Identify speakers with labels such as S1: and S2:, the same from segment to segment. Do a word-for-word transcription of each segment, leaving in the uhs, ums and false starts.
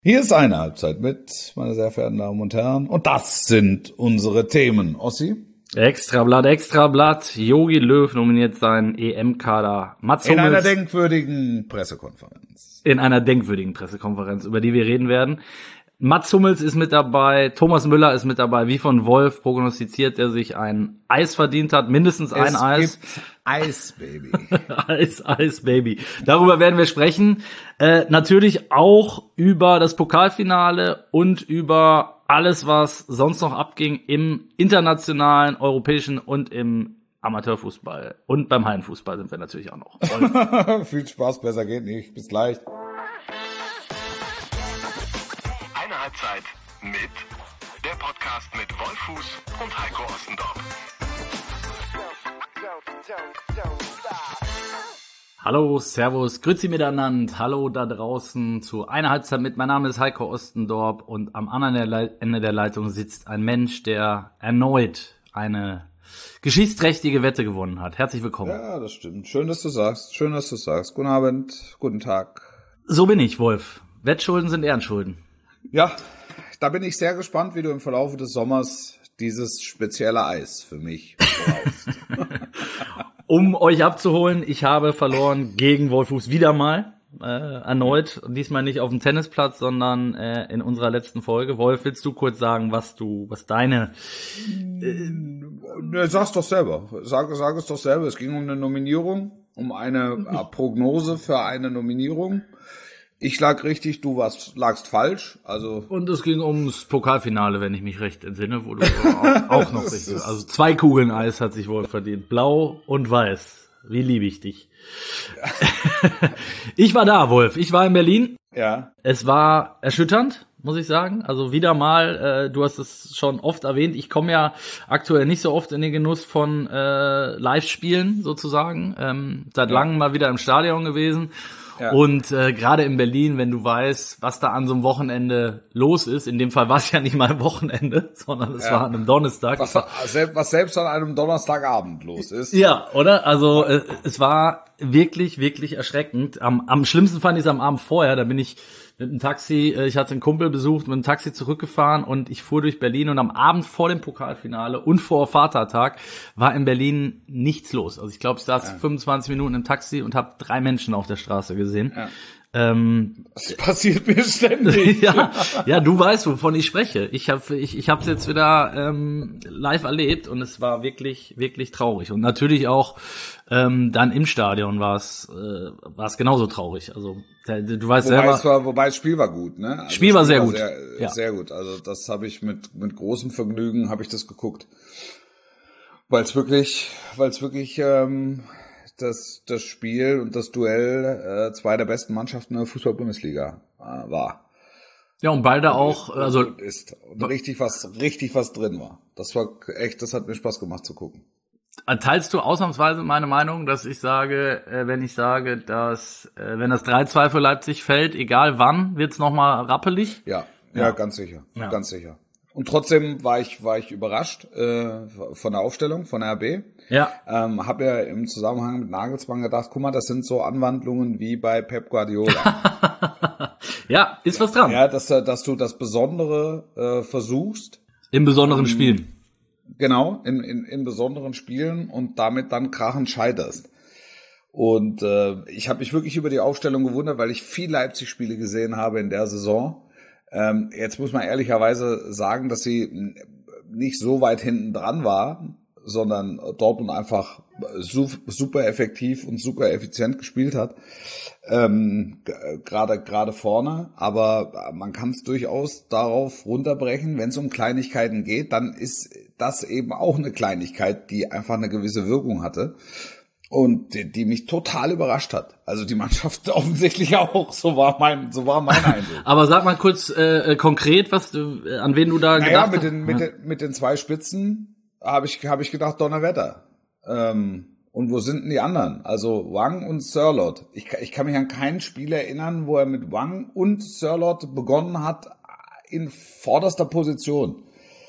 S1: Hier ist eine Halbzeit mit, meine sehr verehrten Damen und Herren. Und das sind unsere Themen. Ossi?
S2: Extrablatt, Extrablatt. Jogi Löw nominiert seinen E M-Kader. Mats
S1: In
S2: Hummels
S1: einer denkwürdigen Pressekonferenz.
S2: In einer denkwürdigen Pressekonferenz, über die wir reden werden. Mats Hummels ist mit dabei, Thomas Müller ist mit dabei. Wie von Wolf prognostiziert, der sich ein Eis verdient hat, mindestens ein
S1: es
S2: Eis.
S1: Gibt Eis, Baby.
S2: Eis, Eis, Baby. Darüber werden wir sprechen. Äh, natürlich auch über das Pokalfinale und über alles, was sonst noch abging im internationalen, europäischen und im Amateurfußball. Und beim Hallenfußball sind wir natürlich auch noch.
S1: Viel Spaß, besser geht nicht. Bis gleich.
S3: Eine Halbzeit mit der Podcast mit Wolfuß und Heiko Ostendorf.
S2: Hallo, Servus, Grüezi miteinander. Hallo da draußen zu einer Halbzeit mit. Mein Name ist Heiko Ostendorf und am anderen Ende der Leitung sitzt ein Mensch, der erneut eine geschichtsträchtige Wette gewonnen hat. Herzlich willkommen.
S1: Ja, das stimmt. Schön, dass du sagst. Schön, dass du sagst. Guten Abend, guten Tag.
S2: So bin ich, Wolf. Wettschulden sind Ehrenschulden.
S1: Ja, da bin ich sehr gespannt, wie du im Verlauf des Sommers dieses spezielle Eis für mich brauchst.
S2: Um euch abzuholen, ich habe verloren gegen Wolfuß wieder mal, äh, erneut. Diesmal nicht auf dem Tennisplatz, sondern äh, in unserer letzten Folge. Wolf, willst du kurz sagen, was du, was deine...
S1: Äh, ne, sag's doch selber. Sag, sag es doch selber. Es ging um eine Nominierung, um eine äh, Prognose für eine Nominierung. Ich lag richtig, du warst, lagst falsch. Also
S2: Und es ging ums Pokalfinale, wenn ich mich recht entsinne, wo du auch, auch noch richtig. Also zwei Kugeln Eis hat sich wohl verdient. Blau und weiß. Wie liebe ich dich. Ich war da, Wolf. Ich war in Berlin.
S1: Ja.
S2: Es war erschütternd, muss ich sagen. Also wieder mal, äh, du hast es schon oft erwähnt, ich komme ja aktuell nicht so oft in den Genuss von äh, Live-Spielen sozusagen. Ähm, seit
S1: Ja.
S2: langem mal wieder im Stadion gewesen.
S1: Ja.
S2: Und äh, gerade in Berlin, wenn du weißt, was da an so einem Wochenende los ist, in dem Fall war es ja nicht mal ein Wochenende, sondern es
S1: Ja.
S2: war an einem Donnerstag.
S1: Was, was selbst an einem Donnerstagabend los ist.
S2: Ja, oder? Also äh, es war wirklich, wirklich erschreckend. Am, am schlimmsten fand ich es am Abend vorher. Da bin ich mit dem Taxi, äh, ich hatte einen Kumpel besucht, mit dem Taxi zurückgefahren und ich fuhr durch Berlin und am Abend vor dem Pokalfinale und vor Vatertag war in Berlin nichts los. Also ich glaube, ich saß ja. fünfundzwanzig Minuten im Taxi und habe drei Menschen auf der Straße gesehen.
S1: Ja.
S2: Ähm,
S1: das passiert mir ständig.
S2: ja, ja, du weißt, wovon ich spreche. Ich habe ich, ich hab's jetzt wieder ähm, live erlebt und es war wirklich, wirklich traurig. Und natürlich auch ähm, dann im Stadion war es äh, war es genauso traurig. Also du weißt
S1: wobei
S2: selber.
S1: Es war, wobei das Spiel war gut, ne? Also
S2: Spiel war
S1: Spiel
S2: sehr
S1: war
S2: gut.
S1: Sehr,
S2: ja.
S1: sehr gut. Also das habe ich mit mit großem Vergnügen habe ich das geguckt, weil es wirklich, weil es wirklich ähm, das das Spiel und das Duell äh, zwei der besten Mannschaften der Fußball-Bundesliga äh, war.
S2: Ja, und beide
S1: und
S2: auch,
S1: ist,
S2: also
S1: und ist und richtig was richtig was drin war. Das war echt, das hat mir Spaß gemacht zu gucken.
S2: Teilst du ausnahmsweise meine Meinung, dass ich sage, äh, wenn ich sage, dass äh, wenn das drei zwei für Leipzig fällt, egal wann, wird's noch mal rappelig?
S1: Ja, ja, ja, ganz sicher,
S2: ja.
S1: ganz sicher. Und trotzdem war ich war ich überrascht äh, von der Aufstellung von R B.
S2: Ja.
S1: Ähm, habe ja im Zusammenhang mit Nagelsmann gedacht, guck mal, das sind so Anwandlungen wie bei Pep Guardiola.
S2: Ja, ist was dran.
S1: Ja, dass dass du das Besondere äh, versuchst.
S2: In besonderen
S1: ähm,
S2: Spielen.
S1: Genau, in, in in besonderen Spielen und damit dann krachend scheiterst. Und äh, ich habe mich wirklich über die Aufstellung gewundert, weil ich viel Leipzig-Spiele gesehen habe in der Saison. Ähm, jetzt muss man ehrlicherweise sagen, dass sie nicht so weit hinten dran war, sondern Dortmund einfach super effektiv und super effizient gespielt hat, ähm, gerade gerade vorne. Aber man kann es durchaus darauf runterbrechen, wenn es um Kleinigkeiten geht, dann ist das eben auch eine Kleinigkeit, die einfach eine gewisse Wirkung hatte. Und die, die mich total überrascht hat. Also die Mannschaft offensichtlich auch. So war mein, so war mein Eindruck.
S2: Aber sag mal kurz äh, konkret, was du, äh, an wen du da
S1: naja,
S2: gedacht
S1: mit
S2: hast.
S1: Den, mit, den, mit den zwei Spitzen habe ich, habe ich gedacht, Donnerwetter. Ähm, und wo sind denn die anderen? Also Wang und Sørloth. Ich, ich kann mich an kein Spiel erinnern, wo er mit Wang und Sørloth begonnen hat in vorderster Position.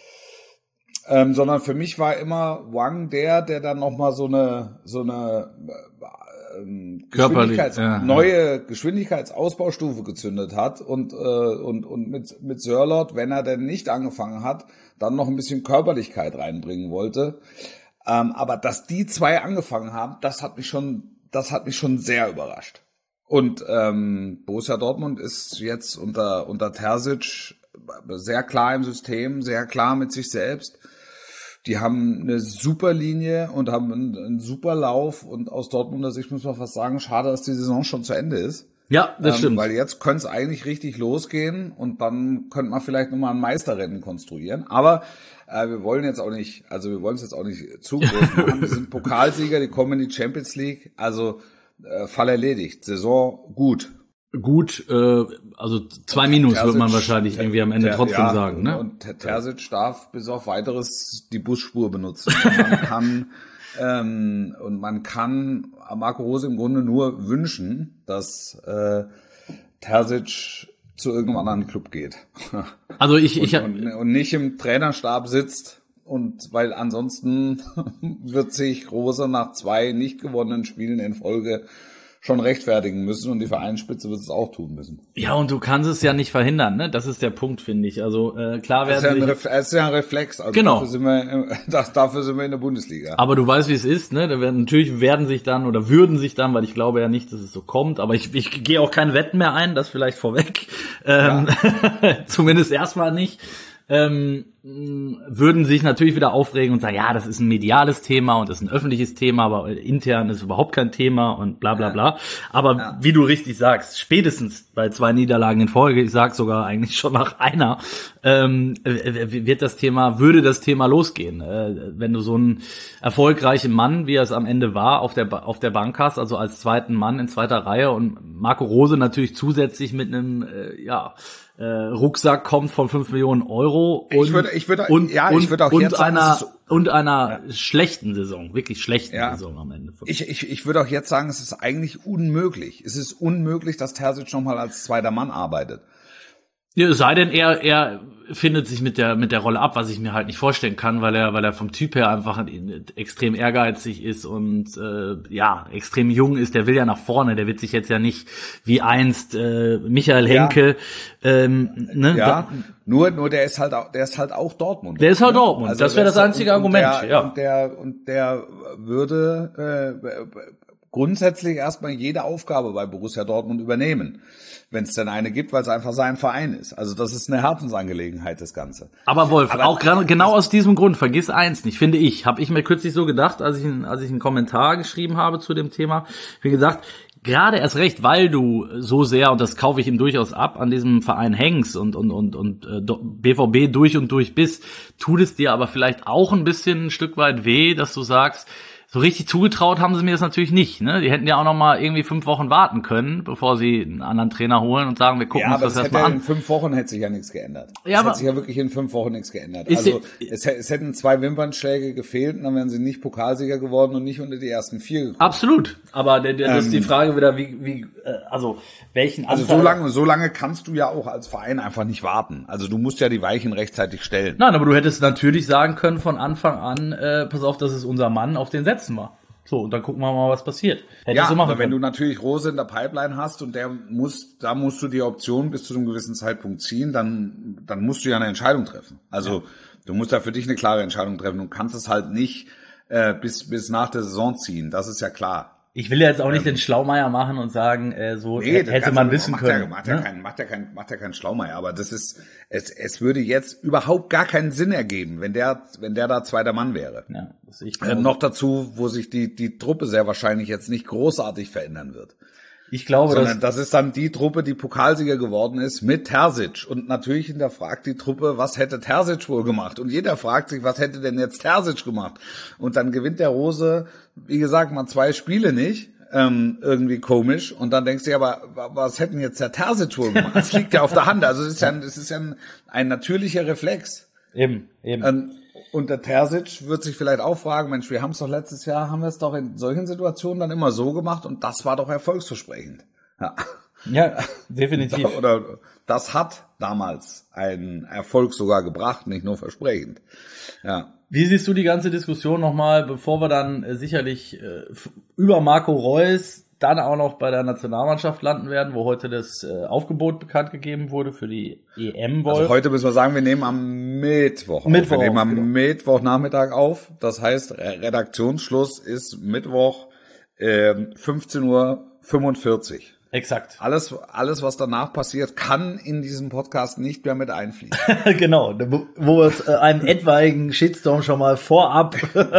S1: Ähm, sondern für mich war immer Wang der, der dann nochmal so eine, so eine ähm,
S2: Körperlich,
S1: Geschwindigkeits-
S2: ja,
S1: neue Geschwindigkeitsausbaustufe gezündet hat und äh, und und mit mit Sörloth, wenn er denn nicht angefangen hat, dann noch ein bisschen Körperlichkeit reinbringen wollte. Ähm, aber dass die zwei angefangen haben, das hat mich schon, das hat mich schon sehr überrascht. Und ähm, Borussia Dortmund ist jetzt unter unter Terzic sehr klar im System, sehr klar mit sich selbst. Die haben eine super Linie und haben einen, einen super Lauf. Und aus Dortmunder Sicht muss man fast sagen, schade, dass die Saison schon zu Ende ist.
S2: Ja, das
S1: ähm,
S2: stimmt.
S1: Weil jetzt könnte es eigentlich richtig losgehen und dann könnte man vielleicht nochmal ein Meisterrennen konstruieren. Aber äh, wir wollen jetzt auch nicht, also wir wollen es jetzt auch nicht zu groß machen. Wir sind Pokalsieger, die kommen in die Champions League. Also äh, Fall erledigt, Saison gut.
S2: Gut, äh, also zwei Minus
S1: Terzic,
S2: wird man wahrscheinlich irgendwie am Ende
S1: Ter-
S2: trotzdem
S1: ja,
S2: sagen, ne?
S1: Und Terzic darf bis auf weiteres die Busspur benutzen. Und man kann ähm, und man kann Marco Rose im Grunde nur wünschen, dass äh, Terzic zu irgendeinem anderen Club geht.
S2: Also ich,
S1: und,
S2: ich
S1: und, und nicht im Trainerstab sitzt. Und weil ansonsten wird sich Rose nach zwei nicht gewonnenen Spielen in Folge schon rechtfertigen müssen und die Vereinsspitze wird es auch tun müssen.
S2: Ja, und du kannst es ja nicht verhindern, ne? Das ist der Punkt, finde ich. Also äh, klar
S1: Das ist,
S2: werden
S1: ja ein
S2: sich,
S1: Ref- das ist ja ein Reflex. Also
S2: Genau.
S1: Dafür sind, wir, das, dafür sind wir in der Bundesliga.
S2: aber du weißt, wie es ist, ne? Da werden natürlich werden sich dann oder würden sich dann, weil ich glaube ja nicht, dass es so kommt, aber ich, ich gehe auch keine Wetten mehr ein, das vielleicht vorweg. Ähm, ja. Zumindest erstmal nicht. Ähm, würden sich natürlich wieder aufregen und sagen, ja, das ist ein mediales Thema und das ist ein öffentliches Thema, aber intern ist überhaupt kein Thema und bla bla bla. Aber
S1: Ja.
S2: wie du richtig sagst, spätestens bei zwei Niederlagen in Folge, ich sag sogar eigentlich schon nach einer, ähm, wird das Thema, würde das Thema losgehen. Äh, wenn du so einen erfolgreichen Mann, wie er es am Ende war, auf der ba- auf der Bank hast, also als zweiten Mann in zweiter Reihe und Marco Rose natürlich zusätzlich mit einem, äh, ja, äh, Rucksack kommt von fünf Millionen Euro und
S1: Ich würde, ich würde,
S2: und,
S1: ja,
S2: und,
S1: ich würde auch
S2: und
S1: jetzt sagen,
S2: einer
S1: es ist,
S2: und einer schlechten Saison, wirklich schlechten
S1: Ja.
S2: Saison am Ende.
S1: ich, ich, ich würde auch jetzt sagen, es ist eigentlich unmöglich. Es ist unmöglich, dass Terzic nochmal als zweiter Mann arbeitet.
S2: Ja, es sei denn, er er findet sich mit der mit der Rolle ab, was ich mir halt nicht vorstellen kann, weil er weil er vom Typ her einfach extrem ehrgeizig ist und äh, ja extrem jung ist. Der will ja nach vorne. Der wird sich jetzt ja nicht wie einst äh, Michael Henke. Ja. Ähm, ne?
S1: Ja,
S2: Da,
S1: nur, nur der ist halt auch, der ist halt auch Dortmund.
S2: der ist halt
S1: ne?
S2: Dortmund.
S1: Also
S2: das wäre
S1: der
S2: das
S1: ist-
S2: einzige
S1: und,
S2: Argument.
S1: Und der,
S2: ja.
S1: und der, und der würde äh, grundsätzlich erstmal jede Aufgabe bei Borussia Dortmund übernehmen, wenn es denn eine gibt, weil es einfach sein Verein ist. Also das ist eine Herzensangelegenheit, das Ganze.
S2: Aber Wolf,
S1: Aber-
S2: auch gerade genau aus diesem Grund, vergiss eins nicht, finde ich, habe ich mir kürzlich so gedacht, als ich, als ich einen Kommentar geschrieben habe zu dem Thema, wie gesagt, gerade erst recht, weil du so sehr, und das kaufe ich ihm durchaus ab, an diesem Verein hängst und und und und äh, B V B durch und durch bist, tut es dir aber vielleicht auch ein bisschen ein Stück weit weh, dass du sagst, so richtig zugetraut haben sie mir das natürlich nicht. Ne? Die hätten ja auch noch mal irgendwie fünf Wochen warten können, bevor sie einen anderen Trainer holen und sagen, wir gucken
S1: Ja,
S2: uns
S1: aber
S2: das
S1: es hätte
S2: erstmal
S1: in
S2: an.
S1: fünf Wochen hätte sich ja nichts geändert.
S2: Ja,
S1: es
S2: aber-
S1: hätte sich ja wirklich in fünf Wochen nichts geändert.
S2: Ist
S1: Also
S2: die-
S1: es, hä- es hätten zwei Wimpernschläge gefehlt und dann wären sie nicht Pokalsieger geworden und nicht unter die ersten vier gekommen.
S2: Absolut. Aber der, der, das ist die
S1: Ähm,
S2: Frage wieder, wie, wie, äh, also welchen
S1: Also
S2: Anteil-
S1: so lange, so lange kannst du ja auch als Verein einfach nicht warten. Also du musst ja die Weichen rechtzeitig stellen.
S2: Nein, aber du hättest natürlich sagen können von Anfang an, äh, pass auf, das ist unser Mann, auf den setzen wir. So, und dann gucken wir mal, was passiert. Hättest
S1: Ja,
S2: du machen
S1: aber wenn du
S2: können.
S1: natürlich Rose in der Pipeline hast und der muss, da musst du die Option bis zu einem gewissen Zeitpunkt ziehen, dann, dann musst du ja eine Entscheidung treffen. Also du musst ja für dich eine klare Entscheidung treffen und kannst es halt nicht äh, bis bis nach der Saison ziehen. Das ist ja klar.
S2: Ich will ja jetzt auch nicht den Schlaumeier machen und sagen, äh, so
S1: Nee,
S2: hätte
S1: das
S2: hätte
S1: Ganze
S2: man wissen
S1: macht
S2: können.
S1: Ja, macht, ja
S2: ne?
S1: kein, macht ja kein, macht ja kein Schlaumeier, aber das ist, es, es würde jetzt überhaupt gar keinen Sinn ergeben, wenn der, wenn der da zweiter Mann wäre.
S2: Ja, das sehe ich
S1: Äh,
S2: genauso.
S1: noch dazu, wo sich die, die Truppe sehr wahrscheinlich jetzt nicht großartig verändern wird.
S2: Ich glaube,
S1: Sondern
S2: dass,
S1: das ist dann die Truppe, die Pokalsieger geworden ist mit Terzic. Und natürlich hinterfragt die Truppe, was hätte Terzic wohl gemacht? Und jeder fragt sich, was hätte denn jetzt Terzic gemacht? Und dann gewinnt der Rose, wie gesagt, mal zwei Spiele nicht. Ähm, irgendwie komisch. Und dann denkst du, ja, aber was hätten jetzt der Terzic wohl gemacht? Das liegt ja auf der Hand. Also es ist ja, es ist ja ein, ein natürlicher Reflex.
S2: eben, eben.
S1: Ähm, und der Terzic wird sich vielleicht auch fragen, Mensch, wir haben es doch letztes Jahr, haben wir es doch in solchen Situationen dann immer so gemacht und das war doch erfolgsversprechend. Ja.
S2: ja, definitiv.
S1: Oder das hat damals einen Erfolg sogar gebracht, nicht nur versprechend. Ja.
S2: Wie siehst du die ganze Diskussion nochmal, bevor wir dann äh, sicherlich äh, über Marco Reus dann auch noch bei der Nationalmannschaft landen werden, wo heute das äh, Aufgebot bekannt gegeben wurde für die E M.
S1: Also heute müssen wir sagen, wir nehmen am Mittwoch,
S2: Mittwoch
S1: auf. Wir nehmen am
S2: genau.
S1: Mittwochnachmittag auf. Das heißt, Redaktionsschluss ist Mittwoch äh, fünfzehn Uhr fünfundvierzig.
S2: Exakt.
S1: Alles, alles, was danach passiert, kann in diesem Podcast nicht mehr mit einfließen.
S2: Genau, wo wir uns einen etwaigen Shitstorm schon mal vorab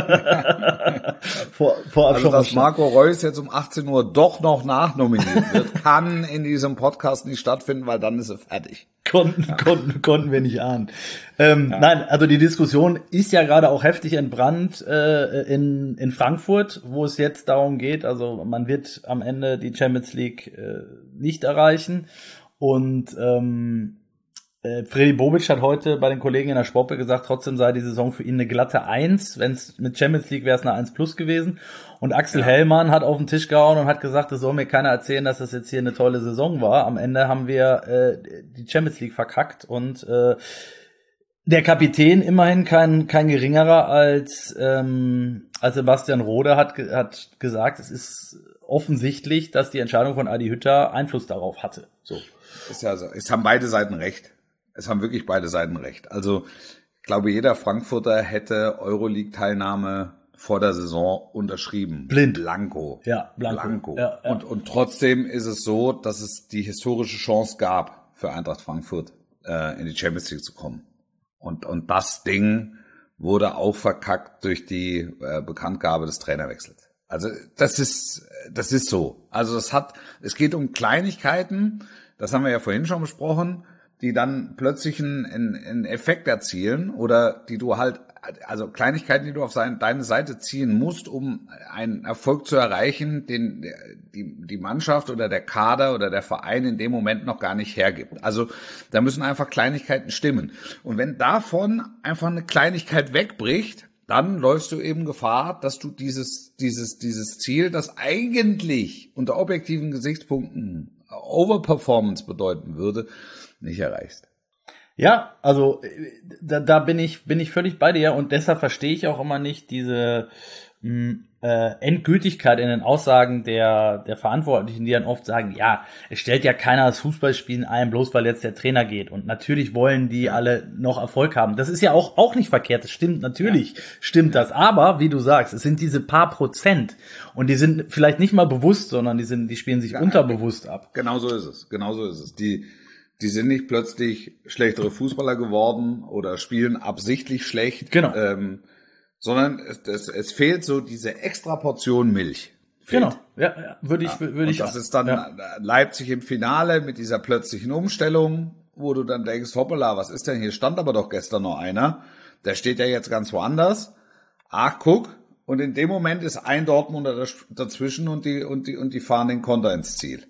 S2: vor, vorab
S1: Also,
S2: schon
S1: dass
S2: mal
S1: Marco Reus jetzt um achtzehn Uhr doch noch nachnominiert wird, kann in diesem Podcast nicht stattfinden, weil dann ist er fertig.
S2: Konnten, ja. konnten, konnten wir nicht ahnen. Ähm, ja. Nein, also die Diskussion ist ja gerade auch heftig entbrannt äh, in, in Frankfurt, wo es jetzt darum geht, also man wird am Ende die Champions League äh, nicht erreichen. Und ähm, äh, Freddy Bobic hat heute bei den Kollegen in der Sportbild gesagt, trotzdem sei die Saison für ihn eine glatte Eins. Wenn es mit Champions League wäre es eine Eins plus gewesen. Und Axel ja. Hellmann hat auf den Tisch gehauen und hat gesagt, es soll mir keiner erzählen, dass das jetzt hier eine tolle Saison war. Am Ende haben wir äh, die Champions League verkackt und äh, der Kapitän immerhin kein kein geringerer als ähm, als Sebastian Rode hat hat gesagt, es ist offensichtlich, dass die Entscheidung von Adi Hütter Einfluss darauf hatte. So.
S1: Ist ja so. Es haben beide Seiten recht. Es haben wirklich beide Seiten recht. Also ich glaube, jeder Frankfurter hätte Euroleague-Teilnahme vor der Saison unterschrieben.
S2: Blind.
S1: Blanko.
S2: Ja, Blanko.
S1: Blanko.
S2: Ja, ja.
S1: Und, und trotzdem ist es so, dass es die historische Chance gab, für Eintracht Frankfurt äh, in die Champions League zu kommen. Und, und das Ding wurde auch verkackt durch die äh, Bekanntgabe des Trainerwechsels. Also das ist das ist so. Also es hat es geht um Kleinigkeiten, das haben wir ja vorhin schon besprochen, die dann plötzlich einen, einen Effekt erzielen oder die du halt, also Kleinigkeiten, die du auf seine, deine Seite ziehen musst, um einen Erfolg zu erreichen, den die, die Mannschaft oder der Kader oder der Verein in dem Moment noch gar nicht hergibt. Also da müssen einfach Kleinigkeiten stimmen. Und wenn davon einfach eine Kleinigkeit wegbricht, dann läufst du eben Gefahr, dass du dieses, dieses, dieses Ziel, das eigentlich unter objektiven Gesichtspunkten Overperformance bedeuten würde, nicht erreichst.
S2: Ja, also da, da bin ich bin ich völlig bei dir und deshalb verstehe ich auch immer nicht diese mh, äh, Endgültigkeit in den Aussagen der der Verantwortlichen, die dann oft sagen, ja, es stellt ja keiner das Fußballspielen ein, bloß weil jetzt der Trainer geht. Und natürlich wollen die alle noch Erfolg haben. Das ist ja auch auch nicht verkehrt. Das stimmt, natürlich ja. stimmt das. Aber wie du sagst, es sind diese paar Prozent und die sind vielleicht nicht mal bewusst, sondern die sind, die spielen sich ja, unterbewusst ab.
S1: Genau so ist es. Genau so ist es. Die Die sind nicht plötzlich schlechtere Fußballer geworden oder spielen absichtlich schlecht,
S2: genau.
S1: ähm, sondern es, es, es fehlt so diese extra Portion Milch. Fehlt.
S2: Genau, ja, ja würde ich, ja. würde ich.
S1: Und das ist dann ja. Leipzig im Finale mit dieser plötzlichen Umstellung, wo du dann denkst, hoppala, was ist denn hier? Stand aber doch gestern noch einer. Der steht ja jetzt ganz woanders. Ach, guck. Und in dem Moment ist ein Dortmunder dazwischen und die, und die, und die fahren den Konter ins Ziel.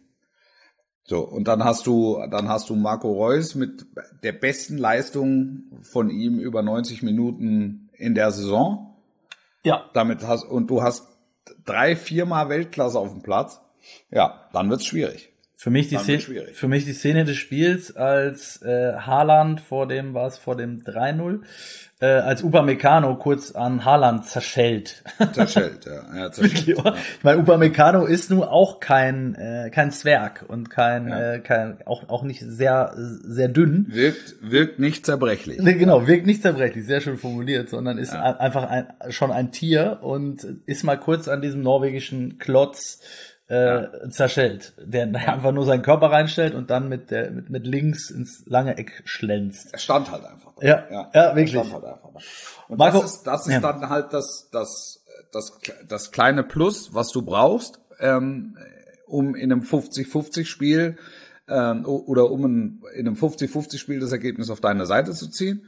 S1: So, und dann hast du, dann hast du Marco Reus mit der besten Leistung von ihm über neunzig Minuten in der Saison.
S2: Ja.
S1: Damit hast, und du hast drei, viermal Weltklasse auf dem Platz. Ja, dann wird's schwierig.
S2: Für mich die Szene, für mich die Szene des Spiels, als äh, Haaland vor dem, war es vor dem drei null, äh, als Upamecano kurz an Haaland zerschellt.
S1: Zerschellt, ja. ja, zerschellt, ja.
S2: Ich meine, Upamecano ist nun auch kein äh, kein Zwerg und kein ja. äh, kein auch auch nicht sehr sehr dünn.
S1: Wirkt wirkt nicht zerbrechlich.
S2: Nee, genau, wirkt nicht zerbrechlich, sehr schön formuliert, sondern ist ja. ein, einfach ein, schon ein Tier und ist mal kurz an diesem norwegischen Klotz Äh, ja. zerschellt, der ja. einfach nur seinen Körper reinstellt und dann mit der mit, mit links ins lange Eck schlänzt.
S1: Er stand halt einfach da.
S2: Ja, ja, ja wirklich. Er stand halt einfach da.
S1: Und Marco, das ist, das ist ja. dann halt das, das, das, das kleine Plus, was du brauchst, ähm, um in einem fünfzig fünfzig Spiel ähm, oder um ein, in einem fünfzig fünfzig Spiel das Ergebnis auf deine Seite zu ziehen.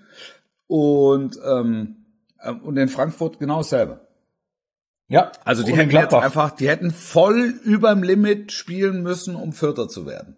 S1: Und ähm, und in Frankfurt genau dasselbe.
S2: Ja,
S1: also die hätten jetzt einfach, die hätten voll überm Limit spielen müssen, um Vierter zu werden.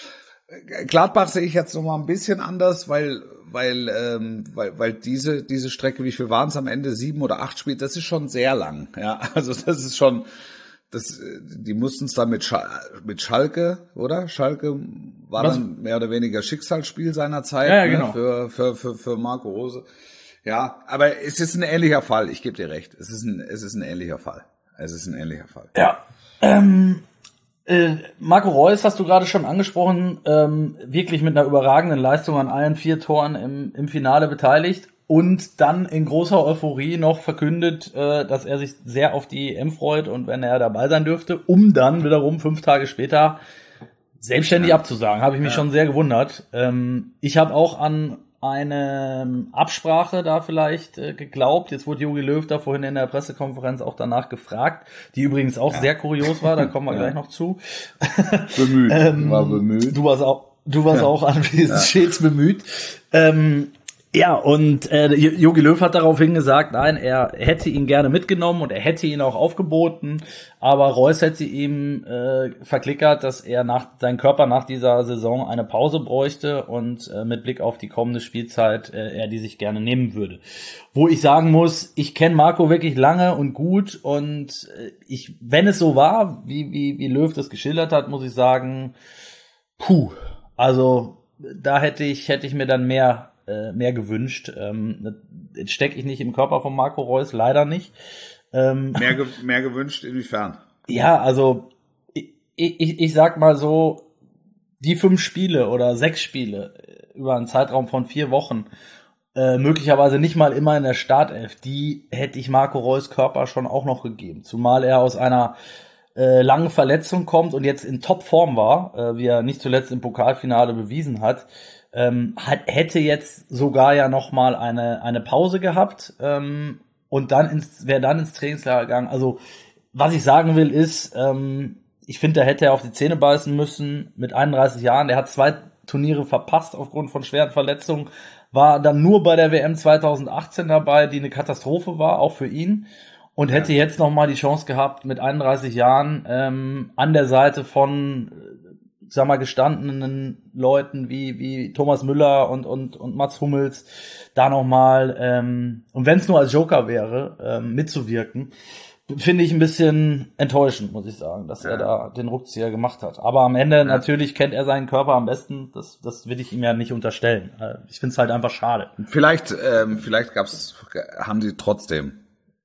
S1: Gladbach sehe ich jetzt noch mal ein bisschen anders, weil weil ähm, weil weil diese diese Strecke, wie viel waren es am Ende, sieben oder acht Spiele, das ist schon sehr lang. Ja, also das ist schon das, die mussten es dann mit, Schal- mit Schalke, oder? Schalke war
S2: Was?
S1: dann mehr oder weniger Schicksalsspiel seiner Zeit,
S2: Ja, ja,
S1: ne?
S2: genau.
S1: für, für, für, für Marco Rose. Ja, aber es ist ein ähnlicher Fall. Ich gebe dir recht. Es ist ein, es ist ein ähnlicher Fall. Es ist ein ähnlicher Fall.
S2: Ja. Ähm, äh, Marco Reus hast du gerade schon angesprochen, ähm, wirklich mit einer überragenden Leistung an allen vier Toren im, im Finale beteiligt und dann in großer Euphorie noch verkündet, äh, dass er sich sehr auf die E M freut und wenn er dabei sein dürfte, um dann wiederum fünf Tage später selbstständig
S1: Ja.
S2: abzusagen. Habe ich mich
S1: Ja.
S2: schon sehr gewundert. Ähm, ich habe auch an eine Absprache da vielleicht äh, geglaubt. Jetzt wurde Jogi Löw da vorhin in der Pressekonferenz auch danach gefragt, die übrigens auch
S1: Ja.
S2: sehr kurios war, da kommen wir
S1: Ja.
S2: gleich noch zu.
S1: Bemüht.
S2: Ähm,
S1: war bemüht.
S2: Du warst auch, du warst
S1: Ja.
S2: auch anwesend, stets bemüht. Ähm, ja, und äh, Jogi Löw hat daraufhin gesagt, nein, er hätte ihn gerne mitgenommen und er hätte ihn auch aufgeboten, aber Reus hätte ihm äh, verklickert, dass er nach sein Körper nach dieser Saison eine Pause bräuchte und äh, mit Blick auf die kommende Spielzeit äh, er die sich gerne nehmen würde. Wo ich sagen muss, ich kenne Marco wirklich lange und gut und äh, ich, wenn es so war, wie wie wie Löw das geschildert hat, muss ich sagen, puh, also da hätte ich hätte ich mir dann mehr äh, mehr gewünscht. Ähm, jetzt stecke ich nicht im Körper von Marco Reus, leider nicht. Ähm,
S1: Mehr, ge mehr gewünscht, inwiefern?
S2: ja, also ich, ich, ich sag mal so, die fünf Spiele oder sechs Spiele über einen Zeitraum von vier Wochen, äh, möglicherweise nicht mal immer in der Startelf, die hätte ich Marco Reus Körper schon auch noch gegeben. Zumal er aus einer äh, langen Verletzung kommt und jetzt in Topform war, äh, wie er nicht zuletzt im Pokalfinale bewiesen hat. Ähm, hat, hätte jetzt sogar ja noch mal eine eine Pause gehabt ähm, und dann ins wäre dann ins Trainingslager gegangen. Also was ich sagen will ist, ähm, ich finde, da hätte er auf die Zähne beißen müssen mit einunddreißig Jahren. Der hat zwei Turniere verpasst aufgrund von schweren Verletzungen, war dann nur bei der W M zweitausendachtzehn dabei, die eine Katastrophe war, auch für ihn. Und hätte
S1: Ja.
S2: jetzt noch mal die Chance gehabt, mit einunddreißig Jahren ähm, an der Seite von sag mal, gestandenen Leuten wie wie Thomas Müller und und und Mats Hummels da nochmal, ähm, und wenn es nur als Joker wäre, ähm, mitzuwirken, finde ich ein bisschen enttäuschend, muss ich sagen, dass
S1: Ja.
S2: er da den Rückzieher gemacht hat. Aber am Ende, ja. natürlich kennt er seinen Körper am besten, das das will ich ihm ja nicht unterstellen. Ich finde es halt einfach schade.
S1: Vielleicht, ähm, vielleicht gab's, haben sie trotzdem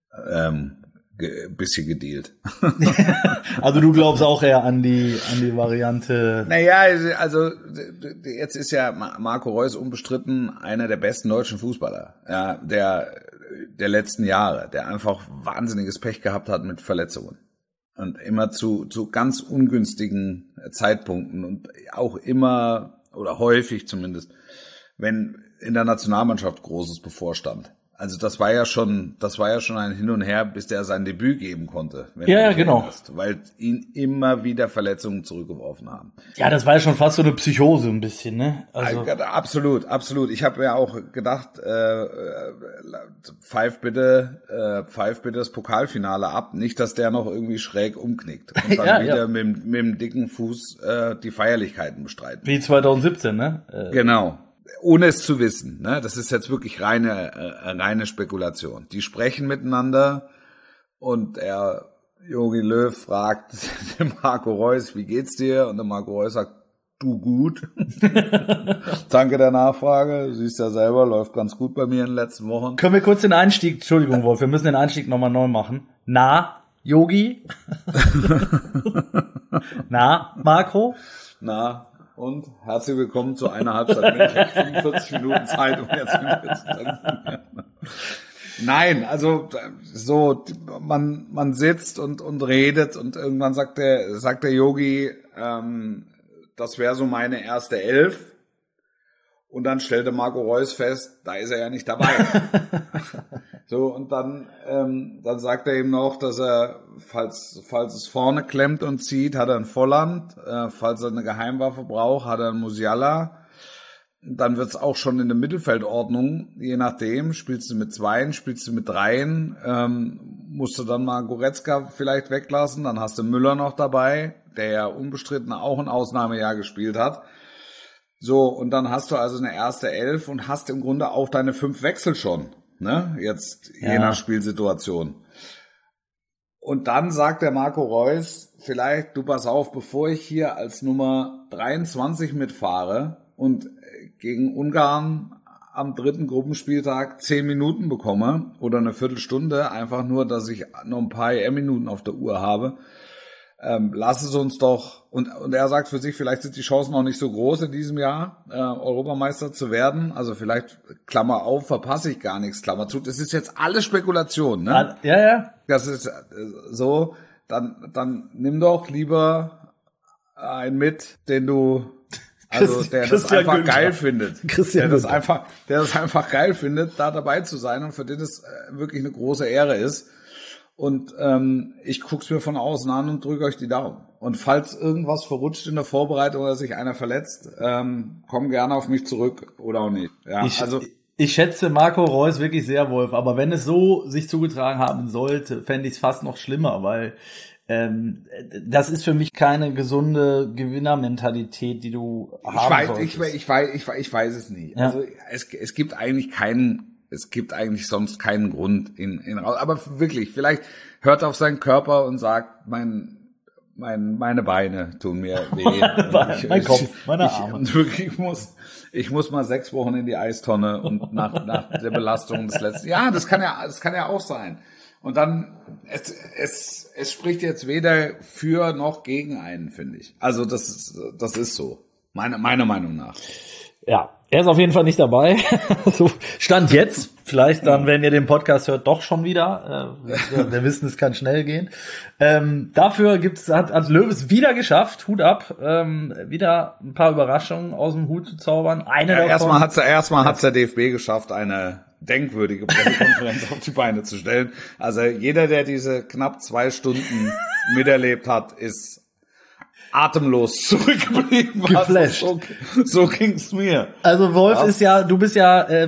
S1: ähm, ein bisschen gedealt.
S2: Also du glaubst auch eher an die an die Variante.
S1: Naja, also jetzt ist ja Marco Reus unbestritten einer der besten deutschen Fußballer, ja, der der letzten Jahre, der einfach wahnsinniges Pech gehabt hat mit Verletzungen und immer zu zu ganz ungünstigen Zeitpunkten und auch immer oder häufig zumindest, wenn in der Nationalmannschaft Großes bevorstand. Also das war ja schon, das war ja schon ein Hin und Her, bis der sein Debüt geben konnte. Wenn
S2: Ja,
S1: du
S2: ja,
S1: dich
S2: genau.
S1: erinnerst, weil ihn immer wieder Verletzungen zurückgeworfen haben.
S2: Ja, das war ja schon fast so eine Psychose ein bisschen, ne? Also
S1: Also, absolut, absolut. Ich habe ja auch gedacht, äh, pfeif bitte, äh, pfeif bitte das Pokalfinale ab, nicht, dass der noch irgendwie schräg umknickt und dann
S2: Ja,
S1: wieder
S2: ja.
S1: mit, dem- mit dem dicken Fuß äh, die Feierlichkeiten bestreiten.
S2: wie zweitausendsiebzehn, ne? Äh,
S1: Genau. Ohne es zu wissen, ne? Das ist jetzt wirklich reine, äh, reine Spekulation. Die sprechen miteinander und er, Jogi Löw, fragt den Marco Reus, wie geht's dir? Und der Marco Reus sagt, du gut. Danke der Nachfrage. Du siehst ja selber, läuft ganz gut bei mir in den letzten Wochen.
S2: Können wir kurz den Einstieg, Entschuldigung, Wolf, wir müssen den Einstieg nochmal neu machen. Na, Yogi? Na, Marco?
S1: Na, und herzlich willkommen zu einer Halbzeit. Ich habe fünfundvierzig Minuten Zeit, um jetzt mit mir zu telefonieren. Nein, also so man man sitzt und und redet und irgendwann sagt der sagt der Yogi, ähm, das wäre so meine erste Elf. Und dann stellte Marco Reus fest, da ist er ja nicht dabei. So, und dann, ähm, dann sagt er ihm noch, dass er, falls, falls es vorne klemmt und zieht, hat er einen Volland, äh, falls er eine Geheimwaffe braucht, hat er einen Musiala. Dann wird's auch schon in der Mittelfeldordnung, je nachdem, spielst du mit Zweien, spielst du mit Dreien, ähm, musst du dann mal Goretzka vielleicht weglassen, dann hast du Müller noch dabei, der ja unbestritten auch ein Ausnahmejahr gespielt hat. So, und dann hast du also eine erste Elf und hast im Grunde auch deine fünf Wechsel schon, ne? Jetzt je
S2: Ja.
S1: nach Spielsituation. Und dann sagt der Marco Reus, vielleicht, du pass auf, bevor ich hier als Nummer dreiundzwanzig mitfahre und gegen Ungarn am dritten Gruppenspieltag zehn Minuten bekomme oder eine Viertelstunde, einfach nur, dass ich noch ein paar E M-Minuten auf der Uhr habe, ähm, lass es uns doch, und, und er sagt für sich, vielleicht sind die Chancen noch nicht so groß in diesem Jahr, äh, Europameister zu werden, also vielleicht, Klammer auf, verpasse ich gar nichts, Klammer zu, das ist jetzt alles Spekulation, ne?
S2: Ja, ja.
S1: Das ist äh, so, dann, dann nimm doch lieber einen mit, den du, also der das
S2: Christian
S1: einfach
S2: Günther.
S1: geil findet,
S2: Christian
S1: der das
S2: Günther.
S1: einfach, der das einfach geil findet, da dabei zu sein und für den es äh, wirklich eine große Ehre ist. Und ähm, ich guck's mir von außen an und drücke euch die Daumen. Und falls irgendwas verrutscht in der Vorbereitung oder sich einer verletzt, ähm, komm gerne auf mich zurück oder auch nicht. Ja,
S2: Ich,
S1: also
S2: ich schätze Marco Reus wirklich sehr, Wolf, aber wenn es so sich zugetragen haben sollte, fände ich es fast noch schlimmer, weil ähm, das ist für mich keine gesunde Gewinnermentalität, die du
S1: ich
S2: haben
S1: weiß,
S2: solltest.
S1: ich, ich weiß, ich weiß, ich weiß es nicht.
S2: Ja.
S1: Also es, es gibt eigentlich keinen, es gibt eigentlich sonst keinen Grund in, in aber wirklich, vielleicht hört auf seinen Körper und sagt, mein Mein, meine Beine tun mir weh.
S2: ich, mein Kopf, meine
S1: ich,
S2: Arme.
S1: Ich, wirklich, ich muss, ich muss mal sechs Wochen in die Eistonne und nach, nach der Belastung des letzten. Ja, das kann ja, das kann ja auch sein. Und dann, es, es, es spricht jetzt weder für noch gegen einen, finde ich. Also das ist, das ist so. Meine, meiner Meinung nach.
S2: Ja, er ist auf jeden Fall nicht dabei. So Stand jetzt. Vielleicht dann, wenn ihr den Podcast hört, doch schon wieder. Äh, wir, wir wissen, es kann schnell gehen. Ähm, dafür gibt's, hat, hat Löw wieder geschafft, Hut ab, ähm, wieder ein paar Überraschungen aus dem Hut zu zaubern. Eine
S1: Ja,
S2: davon.
S1: erstmal hat's, erstmal hat's der D F B geschafft, eine denkwürdige Pressekonferenz auf die Beine zu stellen. Also jeder, der diese knapp zwei Stunden miterlebt hat, ist atemlos zurückgeblieben.
S2: Geflasht.
S1: Also so, so ging's mir.
S2: Also Wolf
S1: Ja.
S2: ist ja, du bist ja, äh,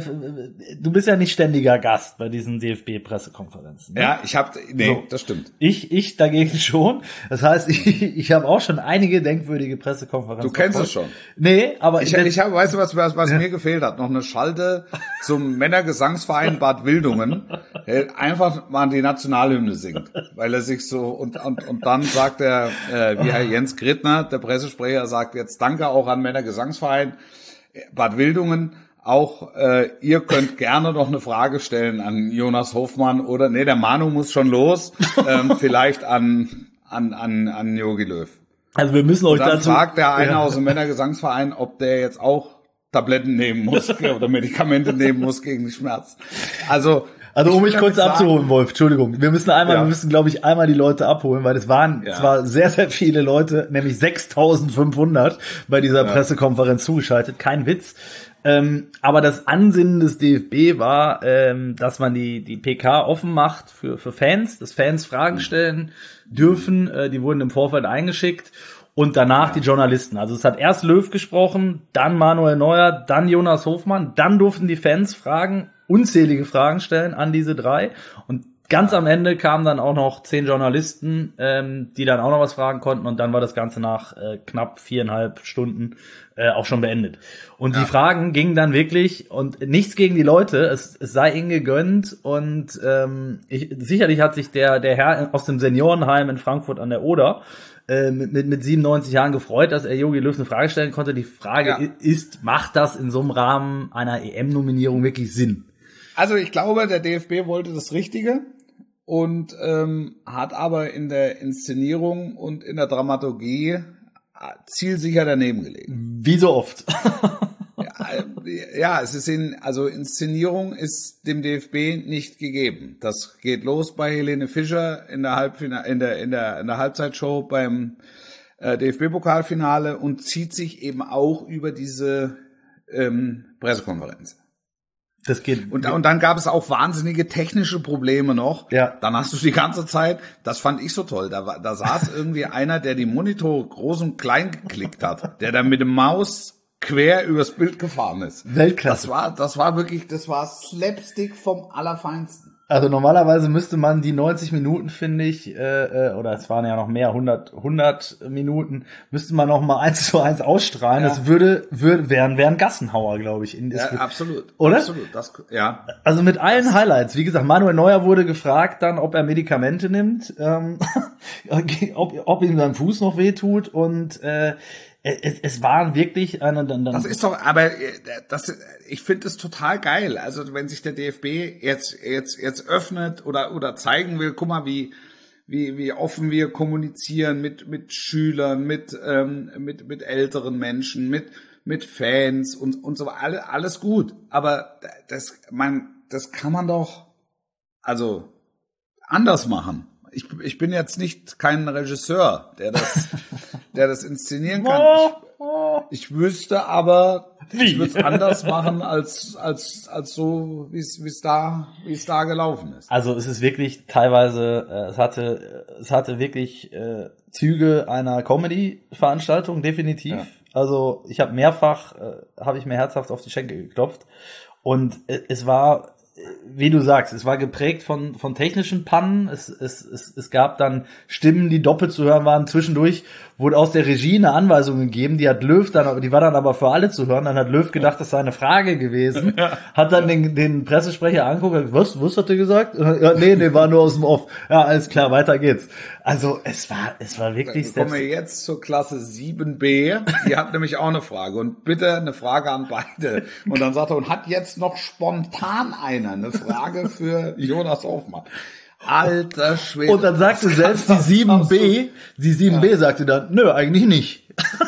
S2: du bist ja nicht ständiger Gast bei diesen D F B-Pressekonferenzen. Ne?
S1: Ja, ich hab, nee,
S2: So.
S1: das stimmt.
S2: Ich, ich dagegen schon. Das heißt, ich, ich habe auch schon einige denkwürdige Pressekonferenzen.
S1: Du kennst
S2: verfolgt.
S1: es schon.
S2: Nee, aber
S1: Ich, ich habe, weißt du, was, was, was mir gefehlt hat? Noch eine Schalte zum Männergesangsverein Bad Wildungen, der einfach mal die Nationalhymne singt, weil er sich so, und, und, und dann sagt er, äh, wie Herr Jens Grittner, der Pressesprecher, sagt jetzt Danke auch an Männergesangsverein Bad Wildungen. Auch äh, ihr könnt gerne noch eine Frage stellen an Jonas Hofmann oder, nee, der Manu muss schon los, ähm, vielleicht an, an, an, an Jogi Löw.
S2: also wir müssen euch
S1: Und dann
S2: dazu.
S1: fragt der eine
S2: Ja.
S1: aus dem Männergesangsverein, ob der jetzt auch Tabletten nehmen muss oder Medikamente nehmen muss gegen die Schmerzen. Also,
S2: Also um
S1: ich
S2: mich
S1: will
S2: kurz
S1: damit sagen,
S2: abzuholen, Wolf, Entschuldigung. Wir müssen einmal,
S1: Ja.
S2: wir müssen, glaube ich, einmal die Leute abholen, weil es waren
S1: Ja.
S2: zwar sehr, sehr viele Leute, nämlich sechstausendfünfhundert bei dieser
S1: Ja.
S2: Pressekonferenz zugeschaltet, kein Witz. Ähm, aber das Ansinnen des D F B war, ähm, dass man die die P K offen macht für für Fans, dass Fans Fragen stellen dürfen. Äh, die wurden im Vorfeld eingeschickt. Und danach die Journalisten. Also es hat erst Löw gesprochen, dann Manuel Neuer, dann Jonas Hofmann, dann durften die Fans Fragen, unzählige Fragen stellen an diese drei. Und ganz am Ende kamen dann auch noch zehn Journalisten, ähm, die dann auch noch was fragen konnten. Und dann war das Ganze nach äh, knapp viereinhalb Stunden äh, auch schon beendet. Und
S1: Ja.
S2: die Fragen gingen dann wirklich, und nichts gegen die Leute, es, es sei ihnen gegönnt. Und ähm, ich, sicherlich hat sich der, der Herr aus dem Seniorenheim in Frankfurt an der Oder Mit, mit, mit siebenundneunzig Jahren gefreut, dass er Jogi Löw eine Frage stellen konnte. Die Frage
S1: Ja.
S2: ist, macht das in so einem Rahmen einer E M-Nominierung wirklich Sinn?
S1: Also ich glaube, der D F B wollte das Richtige und ähm, hat aber in der Inszenierung und in der Dramaturgie zielsicher daneben gelegen.
S2: Wie so oft.
S1: Ja, es ist in, also Inszenierung ist dem D F B nicht gegeben. Das geht los bei Helene Fischer in der Halbfinale, in der, in der, in der Halbzeitshow beim äh, D F B-Pokalfinale und zieht sich eben auch über diese ähm, Pressekonferenz.
S2: Das geht.
S1: Und, und dann gab es auch wahnsinnige technische Probleme noch.
S2: Ja.
S1: Dann hast du die ganze Zeit, das fand ich so toll, da, war, da saß irgendwie einer, der die Monitore groß und klein geklickt hat, der dann mit dem Maus quer übers Bild gefahren ist.
S2: Weltklasse.
S1: Das war, das war wirklich, das war Slapstick vom Allerfeinsten.
S2: Also normalerweise müsste man die neunzig Minuten, finde ich, äh, oder es waren ja noch mehr, hundert, hundert Minuten, müsste man noch mal eins zu eins ausstrahlen. Ja. Das würde, würde, wären, wären Gassenhauer, glaube ich. In,
S1: ja, absolut.
S2: Oder?
S1: Absolut. Das, ja.
S2: Also mit allen das, Highlights. Wie gesagt, Manuel Neuer wurde gefragt dann, ob er Medikamente nimmt, ähm, ob, ob ihm sein Fuß noch wehtut und, äh, Es, es war wirklich eine, dann, dann
S1: das ist doch, aber das, ich finde es total geil. Also wenn sich der D F B jetzt jetzt jetzt öffnet oder oder zeigen will, guck mal, wie wie wie offen wir kommunizieren mit mit Schülern, mit ähm, mit mit älteren Menschen, mit mit Fans und und so alle, alles gut. Aber das man das kann man doch also anders machen. Ich, ich bin jetzt nicht kein Regisseur, der das, der das inszenieren kann. Ich, ich wüsste aber, Wie? ich würde es anders machen als als als so, wie es wie es da wie es da gelaufen ist.
S2: Also es ist wirklich teilweise, äh, es hatte es hatte wirklich äh, Züge einer Comedy-Veranstaltung definitiv. Ja. Also ich habe mehrfach äh, habe ich mir herzhaft auf die Schenkel geklopft und äh, es war, wie du sagst, es war geprägt von von technischen Pannen. Es, es, es, es gab dann Stimmen, die doppelt zu hören waren. Zwischendurch wurde aus der Regie eine Anweisung gegeben, die hat Löw dann, die war dann aber für alle zu hören. Dann hat Löw gedacht, das sei eine Frage gewesen. Hat dann den, den Pressesprecher angeguckt, was, was hat er gesagt? Ja, nee, nee, war nur aus dem Off. Ja, alles klar, weiter geht's. Also es war, es war wirklich.
S1: Dann kommen wir jetzt zur Klasse sieben b. Die hat nämlich auch eine Frage und bitte eine Frage an beide. Und dann sagt er, und hat jetzt noch spontan einer eine Frage für Jonas Hofmann. Alter Schwede.
S2: Und dann sagte selbst die sieben b, die sieben b ja. sagte dann, nö, eigentlich nicht.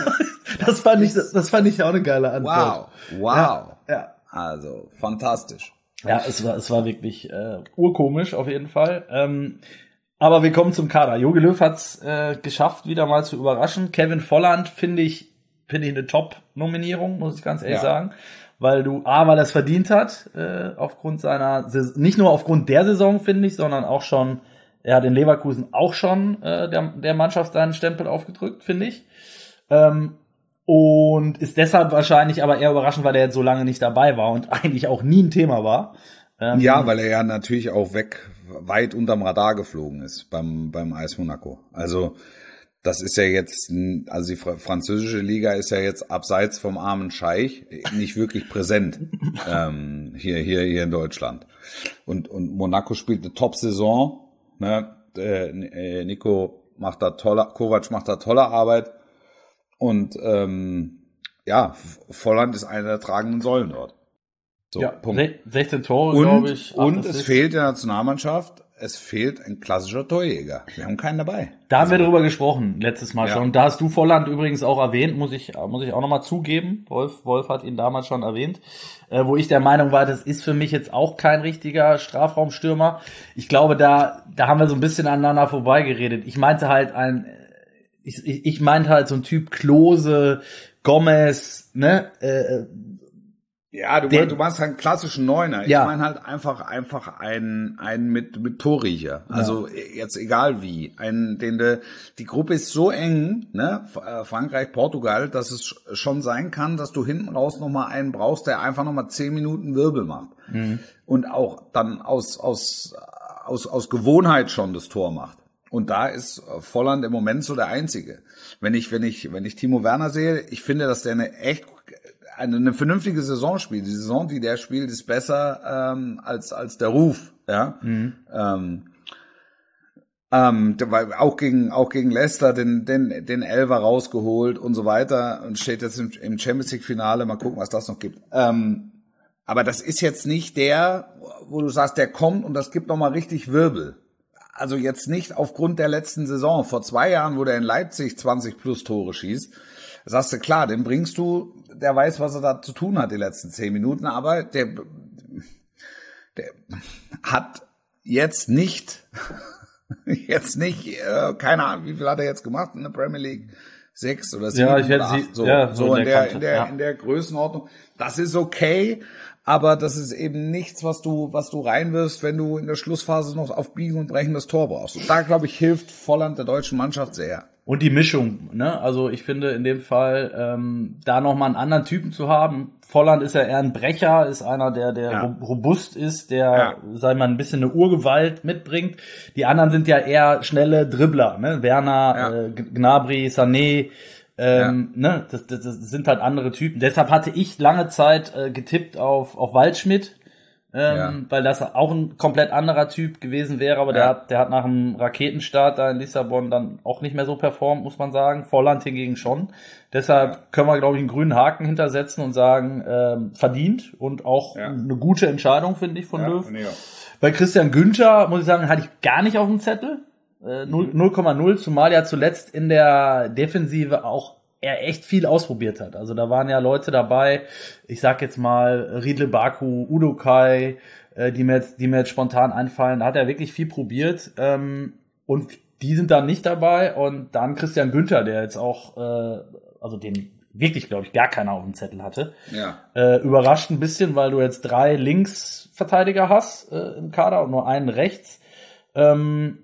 S2: Das fand ich, das fand ich auch eine geile Antwort.
S1: Wow, wow. Ja, ja. Also, fantastisch.
S2: Ja, es war, es war wirklich äh, urkomisch auf jeden Fall. Ähm, aber wir kommen zum Kader. Jogi Löw hat's äh, geschafft, wieder mal zu überraschen. Kevin Volland finde ich, finde ich eine Top-Nominierung, muss ich ganz ehrlich ja. sagen. Weil du, A, weil er es verdient hat, äh, aufgrund seiner, nicht nur aufgrund der Saison, finde ich, sondern auch schon, er hat in Leverkusen auch schon äh, der, der Mannschaft seinen Stempel aufgedrückt, finde ich. Ähm, und ist deshalb wahrscheinlich aber eher überraschend, weil er jetzt so lange nicht dabei war und eigentlich auch nie ein Thema war.
S1: Ähm, ja, weil er ja natürlich auch weg, weit unterm Radar geflogen ist beim, beim A S Monaco. Also, das ist ja jetzt, also die französische Liga ist ja jetzt abseits vom armen Scheich nicht wirklich präsent ähm, hier hier hier in Deutschland. Und und Monaco spielt eine Top-Saison. Ne? Äh, Nico macht da tolle, Kovac macht da tolle Arbeit. Und ähm, ja, Volland ist eine der tragenden Säulen dort.
S2: So, ja, Punkt. sechzehn Tore, glaube ich.
S1: Und es fehlt der Nationalmannschaft. Es fehlt ein klassischer Torjäger. Wir haben keinen dabei.
S2: Da haben also, wir drüber gesprochen, letztes Mal ja. schon. Da hast du Volland übrigens auch erwähnt, muss ich, muss ich auch nochmal zugeben. Wolf, Wolf hat ihn damals schon erwähnt. Äh, wo ich der Meinung war, das ist für mich jetzt auch kein richtiger Strafraumstürmer. Ich glaube, da, da haben wir so ein bisschen aneinander vorbeigeredet. Ich meinte halt ein, ich, ich, ich meinte halt so ein Typ Klose, Gomez, ne, äh,
S1: ja, du, der, du meinst halt einen klassischen Neuner. Ja. Ich meine halt einfach einfach einen einen mit mit Torriecher. Also ja. jetzt egal wie, einen den de, die Gruppe ist so eng, ne, Frankreich, Portugal, dass es schon sein kann, dass du hinten raus noch mal einen brauchst, der einfach noch mal zehn Minuten Wirbel macht mhm. und auch dann aus aus aus aus Gewohnheit schon das Tor macht. Und da ist Volland im Moment so der Einzige. Wenn ich wenn ich wenn ich Timo Werner sehe, ich finde, dass der eine echt Eine, eine vernünftige Saison spielt. Die Saison, die der spielt, ist besser ähm, als als der Ruf, ja. Mhm. Ähm, ähm, weil auch gegen auch gegen Leicester den den den Elfer rausgeholt und so weiter und steht jetzt im, im Champions League Finale. Mal gucken, was das noch gibt. Ähm, aber das ist jetzt nicht der, wo du sagst, der kommt und das gibt noch mal richtig Wirbel. Also jetzt nicht aufgrund der letzten Saison. Vor zwei Jahren, wo der in Leipzig zwanzig plus Tore schießt, sagst du, klar, den bringst du, der weiß, was er da zu tun hat die letzten zehn Minuten, aber der, der hat jetzt nicht, jetzt nicht, äh, keine Ahnung, wie viel hat er jetzt gemacht in der Premier League? Sechs oder sieben
S2: ja, ich
S1: oder
S2: acht,
S1: so,
S2: ja,
S1: so in der, in der, ja. in der Größenordnung. Das ist okay, aber das ist eben nichts, was du, was du reinwirfst, wenn du in der Schlussphase noch auf Biegen und Brechen das Tor brauchst. Und da, glaube ich, hilft Volland der deutschen Mannschaft sehr.
S2: Und die Mischung, ne? Also ich finde in dem Fall, ähm, da nochmal einen anderen Typen zu haben. Volland ist ja eher ein Brecher, ist einer, der der
S1: Ja.
S2: robust ist, der,
S1: Ja.
S2: sag ich mal, ein bisschen eine Urgewalt mitbringt. Die anderen sind ja eher schnelle Dribbler, ne? Werner,
S1: Ja.
S2: äh, Gnabry, Sané, ähm, ne? Das, das, das sind halt andere Typen. Deshalb hatte ich lange Zeit äh, getippt auf auf Waldschmidt. Ähm,
S1: Ja.
S2: weil das auch ein komplett anderer Typ gewesen wäre, aber der
S1: Ja.
S2: hat, der hat nach dem Raketenstart da in Lissabon dann auch nicht mehr so performt, muss man sagen. Volland hingegen schon. Deshalb
S1: Ja.
S2: können wir, glaube ich, einen grünen Haken hintersetzen und sagen, ähm, verdient und auch
S1: Ja.
S2: eine gute Entscheidung, finde ich, von
S1: Ja,
S2: Löw.
S1: finde ich auch.
S2: Bei Christian Günther, muss ich sagen, hatte ich gar nicht auf dem Zettel. Äh, null Komma null, zumal ja zuletzt in der Defensive auch er echt viel ausprobiert hat. Also da waren ja Leute dabei, ich sag jetzt mal Riedle Baku, Udo Kai, äh, die mir jetzt, die mir jetzt spontan einfallen. Da hat er wirklich viel probiert. Ähm, und die sind dann nicht dabei. Und dann Christian Günther, der jetzt auch, äh, also den wirklich, glaube ich, gar keiner auf dem Zettel hatte.
S1: Ja.
S2: Äh, überrascht ein bisschen, weil du jetzt drei Linksverteidiger hast äh, im Kader und nur einen rechts. Ähm,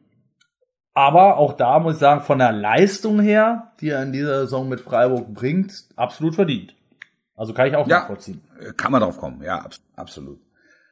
S2: Aber auch da muss ich sagen, von der Leistung her, die er in dieser Saison mit Freiburg bringt, absolut verdient. Also kann ich auch
S1: Ja.
S2: nachvollziehen.
S1: Kann man drauf kommen, ja, abs- absolut.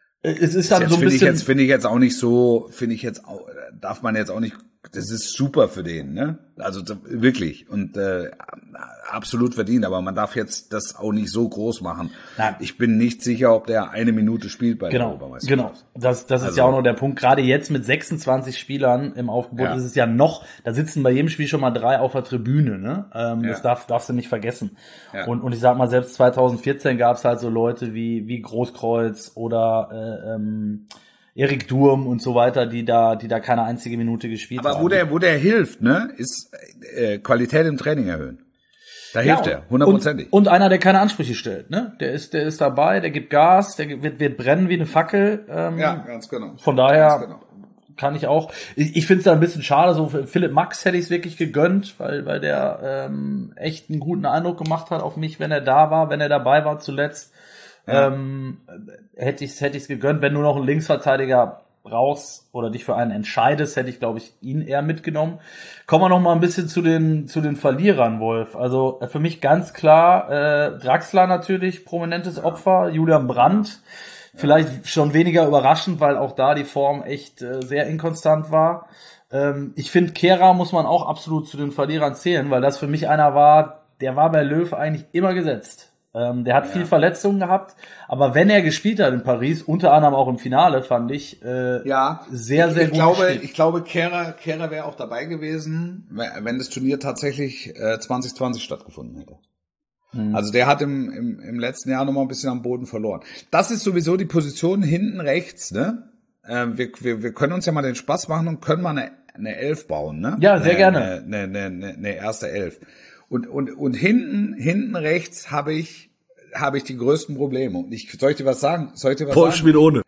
S2: Es ist dann
S1: Jetzt
S2: so ein
S1: finde ich
S2: bisschen,
S1: jetzt, finde ich jetzt auch nicht so, finde ich jetzt auch, darf man jetzt auch nicht, das ist super für den, ne? Also so, wirklich und äh, absolut verdient, aber man darf jetzt das auch nicht so groß machen.
S2: Nein.
S1: Ich bin nicht sicher, ob der eine Minute spielt bei der
S2: genau,
S1: Europameisterschaft.
S2: genau. Das, das ist
S1: Also-
S2: ja auch noch der Punkt. Gerade jetzt mit sechsundzwanzig Spielern im Aufgebot
S1: Ja.
S2: ist es ja noch, da sitzen bei jedem Spiel schon mal drei auf der Tribüne, ne? Ähm,
S1: Ja.
S2: Das darf, darfst du nicht vergessen.
S1: Ja.
S2: Und, und ich sag mal, selbst zweitausendvierzehn gab es halt so Leute wie, wie Großkreuz oder, äh, ähm, Erik Durm und so weiter, die da, die da keine einzige Minute gespielt haben.
S1: Aber wo der, wo der hilft, ne, ist äh, Qualität im Training erhöhen. Da hilft
S2: Ja,
S1: er, hundertprozentig.
S2: Und, und einer, der keine Ansprüche stellt, ne? Der ist, der ist dabei, der gibt Gas, der wird, wird brennen wie eine Fackel. Ähm,
S1: Ja, ganz genau.
S2: Von daher
S1: Ganz genau.
S2: kann ich auch. Ich, ich finde es da ein bisschen schade. So für Philipp Max hätte ich es wirklich gegönnt, weil, weil der ähm, echt einen guten Eindruck gemacht hat auf mich, wenn er da war, wenn er dabei war zuletzt.
S1: Ja.
S2: Ähm, hätte ich es hätte ich's gegönnt, wenn du noch einen Linksverteidiger brauchst oder dich für einen entscheidest, hätte ich, glaube ich, ihn eher mitgenommen. Kommen wir noch mal ein bisschen zu den zu den Verlierern, Wolf. Also für mich ganz klar äh, Draxler natürlich, prominentes Opfer, Julian Brandt. Vielleicht schon weniger überraschend, weil auch da die Form echt äh, sehr inkonstant war. Ähm, ich finde, Kehrer muss man auch absolut zu den Verlierern zählen, weil das für mich einer war, der war bei Löw eigentlich immer gesetzt. Ähm, der hat
S1: Ja.
S2: viel Verletzungen gehabt, aber wenn er gespielt hat in Paris, unter anderem auch im Finale, fand ich äh,
S1: Ja,
S2: sehr, sehr
S1: ich
S2: gut
S1: glaube,
S2: gespielt.
S1: ich glaube, Kehrer, Kehrer wäre auch dabei gewesen, wenn das Turnier tatsächlich äh, zwanzig zwanzig stattgefunden hätte.
S2: Mhm.
S1: Also der hat im, im, im letzten Jahr noch mal ein bisschen am Boden verloren. Das ist sowieso die Position hinten rechts, ne? Ähm, wir, wir, wir können uns ja mal den Spaß machen und können mal eine, eine Elf bauen, ne?
S2: Ja, sehr
S1: eine,
S2: gerne.
S1: Eine, eine, eine, eine erste Elf. Und, und, und hinten, hinten rechts habe ich, habe ich die größten Probleme. Und ich, soll ich dir was sagen? Soll ich dir was
S2: Wolf
S1: sagen?
S2: spielt ohne.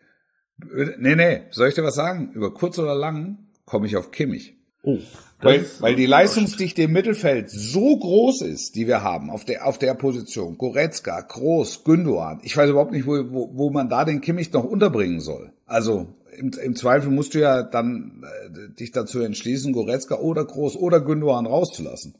S1: Nee, nee, soll ich dir was sagen? Über kurz oder lang komme ich auf Kimmich.
S2: Oh,
S1: Weil, weil die Leistungsdichte im Mittelfeld so groß ist, die wir haben, auf der, auf der Position. Goretzka, Kroos, Gündogan. Ich weiß überhaupt nicht, wo, wo, wo man da den Kimmich noch unterbringen soll. Also, im, im Zweifel musst du ja dann äh, dich dazu entschließen, Goretzka oder Kroos oder Gündogan rauszulassen.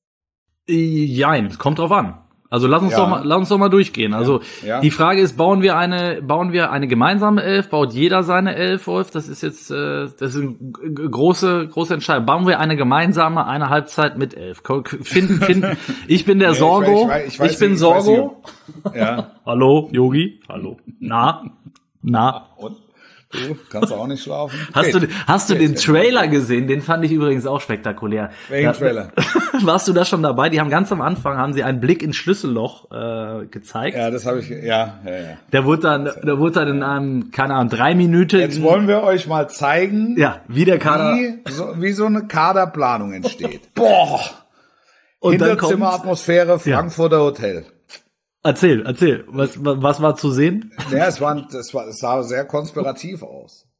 S2: Jein, es kommt drauf an. Also lass uns
S1: Ja.
S2: doch mal, lass uns doch mal durchgehen. Also
S1: Ja.
S2: die Frage ist, bauen wir eine, bauen wir eine gemeinsame Elf? Baut jeder seine Elf, Wolf? Das ist jetzt, äh, das ist eine g- große, große Entscheidung. Bauen wir eine gemeinsame, eine Halbzeit mit Elf? Finden, finden. Ich bin der
S1: Nee, ich
S2: Sorgo.
S1: weiß- ich weiß- ich weiß
S2: Ich bin
S1: nicht, ich weiß
S2: Sorgo.
S1: Ja.
S2: Hallo, Yogi. Hallo. Na, na.
S1: Und? Du kannst auch nicht schlafen?
S2: Hast
S1: Okay.
S2: du, hast du den Trailer gesehen? Den fand ich übrigens auch spektakulär.
S1: Welchen
S2: Da-
S1: Trailer?
S2: Warst du da schon dabei? Die haben ganz am Anfang haben sie einen Blick ins Schlüsselloch äh, gezeigt.
S1: Ja, das habe ich, ja, ja, ja.
S2: Der wurde dann, der wurde dann in einem, keine Ahnung, drei Minuten.
S1: Jetzt wollen wir euch mal zeigen,
S2: ja, wie der Kader.
S1: wie, so, wie so eine Kaderplanung entsteht. Boah!
S2: Und dann kommt,
S1: Hinterzimmeratmosphäre, Frankfurter Hotel.
S2: erzähl, erzähl, was, was war zu sehen?
S1: Ja, es war, das war, es sah sehr konspirativ aus.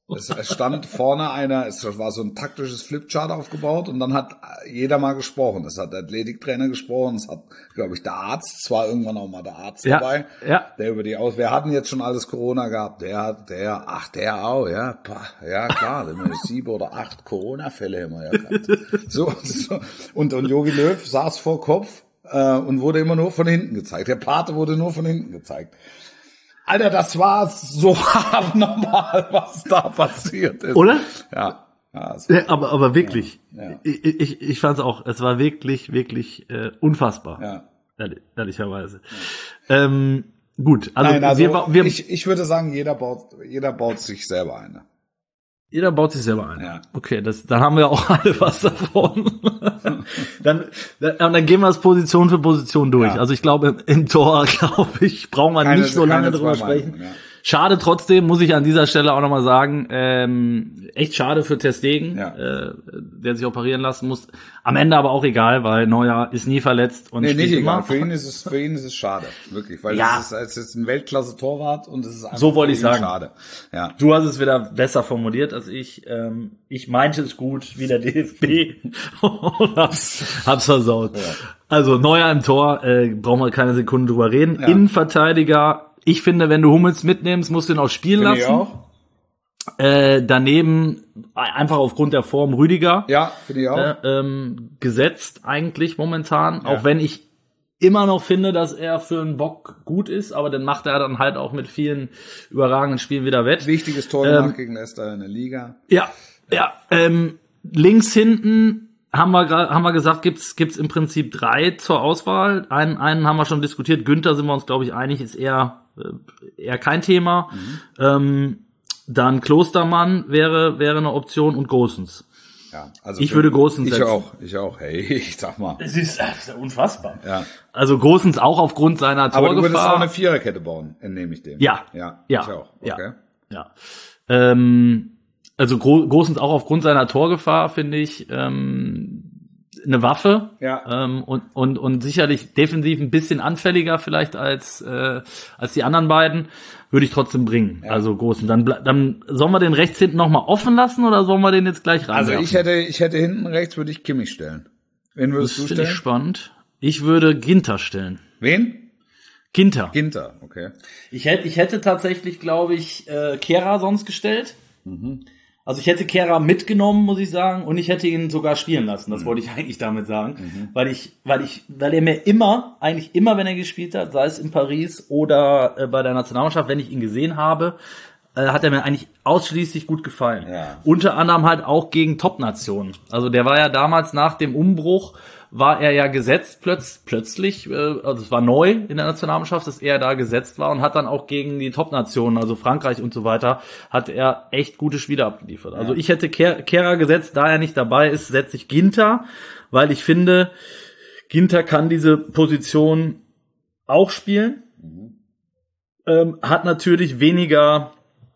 S1: Es, es stand vorne einer, es war so ein taktisches Flipchart aufgebaut und dann hat jeder mal gesprochen. Es hat der Athletiktrainer gesprochen, es hat, glaube ich, der Arzt, zwar irgendwann auch mal der Arzt
S2: Ja,
S1: dabei,
S2: ja.
S1: der über die Aus, wir hatten jetzt schon alles Corona gehabt, der, der, ach, der auch, ja, pah, ja, klar, sieben oder acht Corona-Fälle haben wir ja gehabt. So, so. Und, und Jogi Löw saß vor Kopf, äh, und wurde immer nur von hinten gezeigt. Der Pate wurde nur von hinten gezeigt. Alter, das war so abnormal, was da passiert ist.
S2: Oder?
S1: Ja. Ja,
S2: ja aber, aber wirklich.
S1: Ja, ja.
S2: Ich, ich, ich fand es auch, es war wirklich, wirklich äh, unfassbar.
S1: Ja.
S2: Ehrlich, ehrlicherweise. Ja. Ähm, gut, also,
S1: Nein, also
S2: wir, wir,
S1: ich, ich würde sagen, jeder baut, jeder baut sich selber eine.
S2: Jeder baut sich selber ein.
S1: Ja.
S2: Okay, das, dann haben wir auch alle was davon. dann, dann, dann gehen wir es Position für Position durch.
S1: Ja.
S2: Also ich glaube, im Tor, glaube ich, brauchen wir
S1: Keine,
S2: nicht so lange
S1: keine
S2: drüber
S1: zwei
S2: sprechen.
S1: Meinungen, ja.
S2: Schade trotzdem, muss ich an dieser Stelle auch nochmal sagen, ähm, echt schade für Ter Stegen,
S1: Ja.
S2: äh, der sich operieren lassen muss. Am Ende aber auch egal, weil Neuer ist nie verletzt und
S1: Nee,
S2: spielt
S1: nicht
S2: immer.
S1: egal. Für ihn ist es, für ihn ist es schade. Wirklich. Weil
S2: Ja.
S1: es, ist, es ist ein Weltklasse-Torwart und es ist einfach
S2: So wollte
S1: für
S2: ich
S1: ihn
S2: sagen.
S1: schade. Ja.
S2: Du hast es wieder besser formuliert als ich. Ähm, ich meinte es gut, wie der D F B und hab's, hab's versaut.
S1: Ja.
S2: Also Neuer im Tor, äh, brauchen wir keine Sekunde drüber reden.
S1: Ja.
S2: Innenverteidiger, ich finde, wenn du Hummels mitnimmst, musst du ihn auch spielen
S1: Finde ich
S2: lassen.
S1: auch.
S2: Äh, daneben, einfach aufgrund der Form, Rüdiger.
S1: Ja, finde ich auch.
S2: Äh, ähm, gesetzt eigentlich momentan,
S1: Ja.
S2: auch wenn ich immer noch finde, dass er für einen Bock gut ist, aber dann macht er dann halt auch mit vielen überragenden Spielen wieder wett.
S1: Wichtiges Tor
S2: Ähm,
S1: gemacht gegen Leicester in der Liga.
S2: Ja, ja. Ähm, links hinten haben wir gra- haben wir gesagt, gibt's gibt's im Prinzip drei zur Auswahl. Einen einen haben wir schon diskutiert. Günther sind wir uns, glaube ich, einig, ist eher äh, eher kein Thema.
S1: Mhm.
S2: Ähm, dann Klostermann wäre wäre eine Option und Gosens.
S1: Ja, also
S2: Ich
S1: für-
S2: würde Gosens
S1: Ich
S2: setzen.
S1: auch, ich auch. Hey, ich sag mal.
S2: Es ist, das ist ja unfassbar.
S1: Ja.
S2: Also Gosens auch aufgrund seiner
S1: Aber du würdest auch
S2: Torgefahr.
S1: eine Viererkette bauen, entnehme ich dem.
S2: Ja.
S1: Ja,
S2: Ja.
S1: ich auch.
S2: Ja.
S1: Okay.
S2: Ja. Ähm, also Gro- Gosens auch aufgrund seiner Torgefahr, finde ich, ähm, eine Waffe.
S1: Ja.
S2: Ähm, und, und, und sicherlich defensiv ein bisschen anfälliger vielleicht als, äh, als die anderen beiden. Würde ich trotzdem bringen.
S1: Ja.
S2: Also Gosens. Dann, ble- dann sollen wir den rechts hinten nochmal offen lassen oder sollen wir den jetzt gleich ran?
S1: Also ich hätte, ich hätte hinten rechts würde ich Kimmich stellen. Wen
S2: das
S1: würdest du
S2: finde ich
S1: stellen?
S2: spannend. Ich würde Ginter stellen.
S1: Wen?
S2: Ginter.
S1: Ginter, okay.
S2: Ich hätte, ich hätte tatsächlich, glaube ich, äh, Kehrer sonst gestellt. Also ich hätte Kehrer mitgenommen, muss ich sagen, und ich hätte ihn sogar spielen lassen. Das wollte ich eigentlich damit sagen, weil ich, weil ich, weil er mir immer, eigentlich immer, wenn er gespielt hat, sei es in Paris oder äh, bei der Nationalmannschaft, wenn ich ihn gesehen habe, äh, hat er mir eigentlich ausschließlich gut gefallen.
S1: Ja.
S2: Unter anderem halt auch gegen Top-Nationen. Also der war ja damals nach dem Umbruch, war er ja gesetzt plötz, plötzlich, äh, also es war neu in der Nationalmannschaft, dass er da gesetzt war und hat dann auch gegen die Top-Nationen, also Frankreich und so weiter, hat er echt gute Spiele abgeliefert. Also ich hätte Ker- Kehrer gesetzt, da er nicht dabei ist, setze ich Ginter, weil ich finde, Ginter kann diese Position auch spielen, ähm, hat natürlich weniger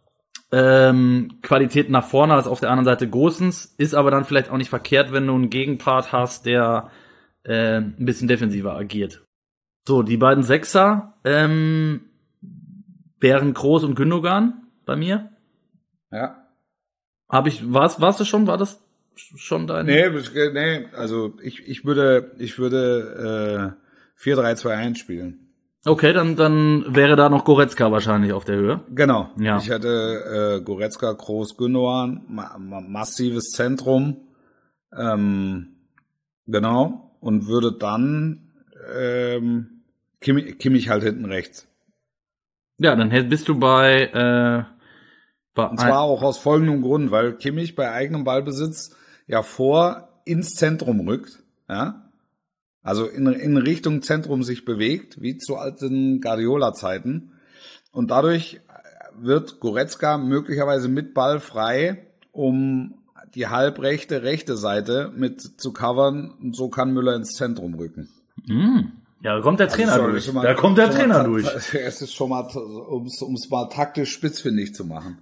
S2: ähm, Qualität nach vorne als auf der anderen Seite Gosens, ist aber dann vielleicht auch nicht verkehrt, wenn du einen Gegenpart hast, der äh, ein bisschen defensiver agiert. So, die beiden Sechser ähm, wären Kroos und Gündogan bei mir.
S1: Ja.
S2: Habe ich, war's, warst du schon, war das schon dein?
S1: Nee, das- nee, also ich, ich würde, ich würde äh, vier drei zwei eins spielen.
S2: Okay, dann, dann wäre da noch Goretzka wahrscheinlich auf der Höhe.
S1: Genau.
S2: Ja.
S1: Ich hätte äh, Goretzka, Kroos, Gündogan, ma ma massives Zentrum. Ähm, genau. Und würde dann ähm, Kimmich, Kimmich halt hinten rechts.
S2: Ja, dann hätt- bist du bei, äh, bei
S1: Und zwar auch aus folgendem Grund, weil Kimmich bei eigenem Ballbesitz ja vor ins Zentrum rückt, ja. Also in, in Richtung Zentrum sich bewegt, wie zu alten Guardiola-Zeiten. Und dadurch wird Goretzka möglicherweise mit Ball frei, um die halbrechte, rechte Seite mit zu covern. Und so kann Müller ins Zentrum rücken.
S2: Mm. Ja, da kommt der Trainer
S1: Also,
S2: durch.
S1: schon mal-
S2: Da kommt der
S1: schon
S2: Trainer
S1: mal,
S2: durch.
S1: Es ist schon mal, um es mal taktisch spitzfindig zu machen.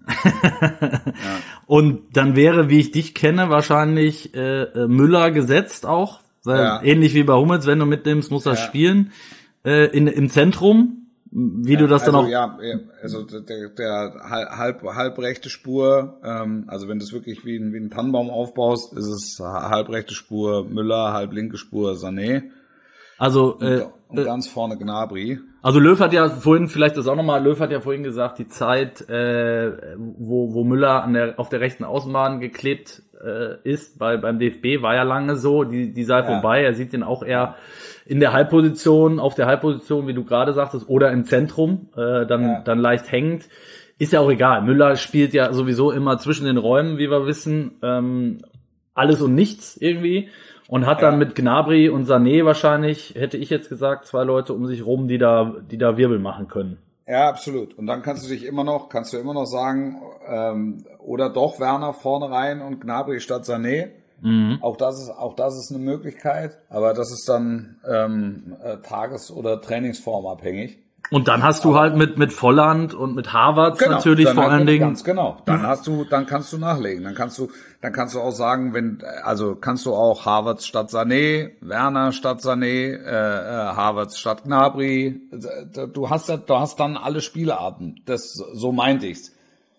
S2: Und dann wäre, wie ich dich kenne, wahrscheinlich äh, äh, Müller gesetzt auch. Weil
S1: Ja.
S2: ähnlich wie bei Hummels, wenn du mitnimmst, muss er
S1: Ja.
S2: spielen. Äh, in, im Zentrum. wie
S1: ja,
S2: du das
S1: also,
S2: dann auch...
S1: Ja, also der, der halb, halbrechte Spur, ähm, also wenn du es wirklich wie, ein, wie einen Tannenbaum aufbaust, ist es halbrechte Spur Müller, halblinke Spur Sané.
S2: Also, äh,
S1: und, und ganz vorne Gnabry.
S2: Also Löw hat ja vorhin, vielleicht das auch nochmal, Löw hat ja vorhin gesagt, die Zeit, äh, wo, wo Müller an der, auf der rechten Außenbahn geklebt äh, ist, bei, beim D F B, war ja lange so, die, die sei ja. vorbei. Er sieht den auch eher in der Halbposition, auf der Halbposition, wie du gerade sagtest, oder im Zentrum, äh, dann, ja. dann leicht hängend. Ist ja auch egal. Müller spielt ja sowieso immer zwischen den Räumen, wie wir wissen, ähm, alles und nichts irgendwie. Und hat dann ja. mit Gnabry und Sané wahrscheinlich, hätte ich jetzt gesagt, zwei Leute um sich rum, die da, die da Wirbel machen können.
S1: Ja, absolut. Und dann kannst du dich immer noch, kannst du immer noch sagen, ähm, oder doch Werner vorne rein und Gnabry statt Sané. Mhm. Auch das ist, auch das ist eine Möglichkeit. Aber das ist dann ähm, äh, tages- oder trainingsformabhängig.
S2: Und dann hast du aber halt mit mit Volland und mit Havertz genau, natürlich vor
S1: halt
S2: allen Dingen.
S1: Ganz genau. Dann hast du, dann kannst du nachlegen. Dann kannst du, dann kannst du auch sagen, wenn, also kannst du auch Havertz statt Sané, Werner statt Sané, äh, äh, Havertz statt Gnabry. Du hast ja, du hast dann alle Spielarten. Das, so meinte ich's.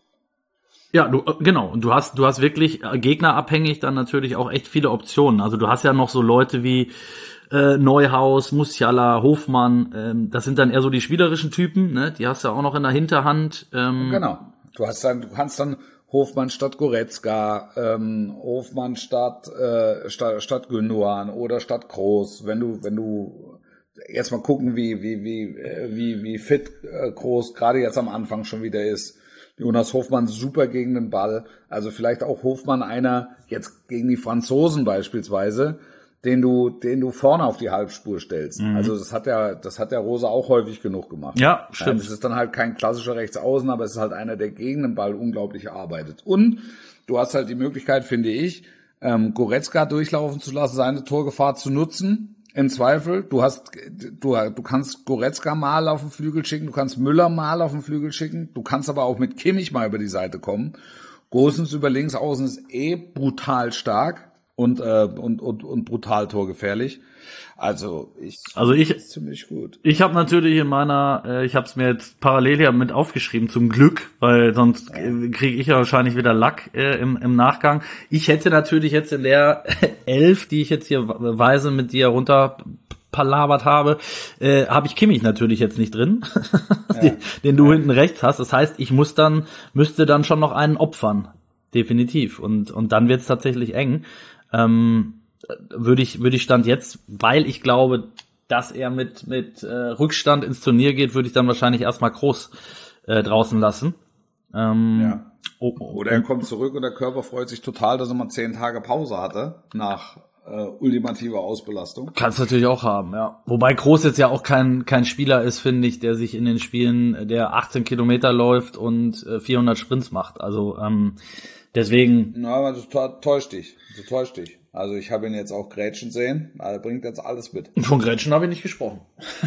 S2: Ja, du, genau. Und du hast, du hast wirklich gegnerabhängig dann natürlich auch echt viele Optionen. Also du hast ja noch so Leute wie Äh, Neuhaus, Musiala, Hofmann, ähm, das sind dann eher so die spielerischen Typen, ne? Die hast du auch noch in der Hinterhand. Ähm.
S1: Genau. Du hast dann, du kannst dann Hofmann statt Goretzka, ähm, Hofmann statt äh, statt, statt Gündogan oder statt Kroos. Wenn du, wenn du jetzt mal gucken, wie wie wie wie wie fit äh, Kroos gerade jetzt am Anfang schon wieder ist. Jonas Hofmann super gegen den Ball. Also vielleicht auch Hofmann einer jetzt gegen die Franzosen beispielsweise, den du, den du vorne auf die Halbspur stellst. Mhm. Also das hat ja, das hat der Rose auch häufig genug gemacht.
S2: Ja, stimmt.
S1: Es ist dann halt kein klassischer Rechtsaußen, aber es ist halt einer, der gegen den Ball unglaublich arbeitet. Und du hast halt die Möglichkeit, finde ich, ähm, Goretzka durchlaufen zu lassen, seine Torgefahr zu nutzen. Im Zweifel, du hast, du, du kannst Goretzka mal auf den Flügel schicken, du kannst Müller mal auf den Flügel schicken, du kannst aber auch mit Kimmich mal über die Seite kommen. Gosens über links außen ist eh brutal stark. Und, äh, und, und, und brutal torgefährlich. Also ich,
S2: also ich,
S1: ist ziemlich gut.
S2: Ich habe natürlich in meiner, äh, ich habe es mir jetzt parallel ja mit aufgeschrieben, zum Glück, weil sonst äh, kriege ich ja wahrscheinlich wieder Lack äh, im, im Nachgang. Ich hätte natürlich jetzt in der Elf, die ich jetzt hier weise mit dir runter palabert habe, äh, habe ich Kimmich natürlich jetzt nicht drin, ja. den, den du ja. hinten rechts hast. Das heißt, ich muss dann, müsste dann schon noch einen opfern. Definitiv. Und, und dann wird's tatsächlich eng. Ähm, würde ich, würde ich Stand jetzt, weil ich glaube, dass er mit, mit äh, Rückstand ins Turnier geht, würde ich dann wahrscheinlich erstmal Kroos äh, draußen lassen. Ähm,
S1: ja. Oh, oh, Oder er kommt zurück und der Körper freut sich total, dass er mal zehn Tage Pause hatte nach äh, ultimativer Ausbelastung.
S2: Kannst natürlich auch haben, ja. Wobei Kroos jetzt ja auch kein kein Spieler ist, finde ich, der sich in den Spielen, der achtzehn Kilometer läuft und äh, vierhundert Sprints macht. Also ähm, deswegen.
S1: Na, aber du täuscht dich. Du täuscht dich. Also ich habe ihn jetzt auch Grätschen sehen. Er bringt jetzt alles mit.
S2: Von Grätschen habe ich nicht gesprochen.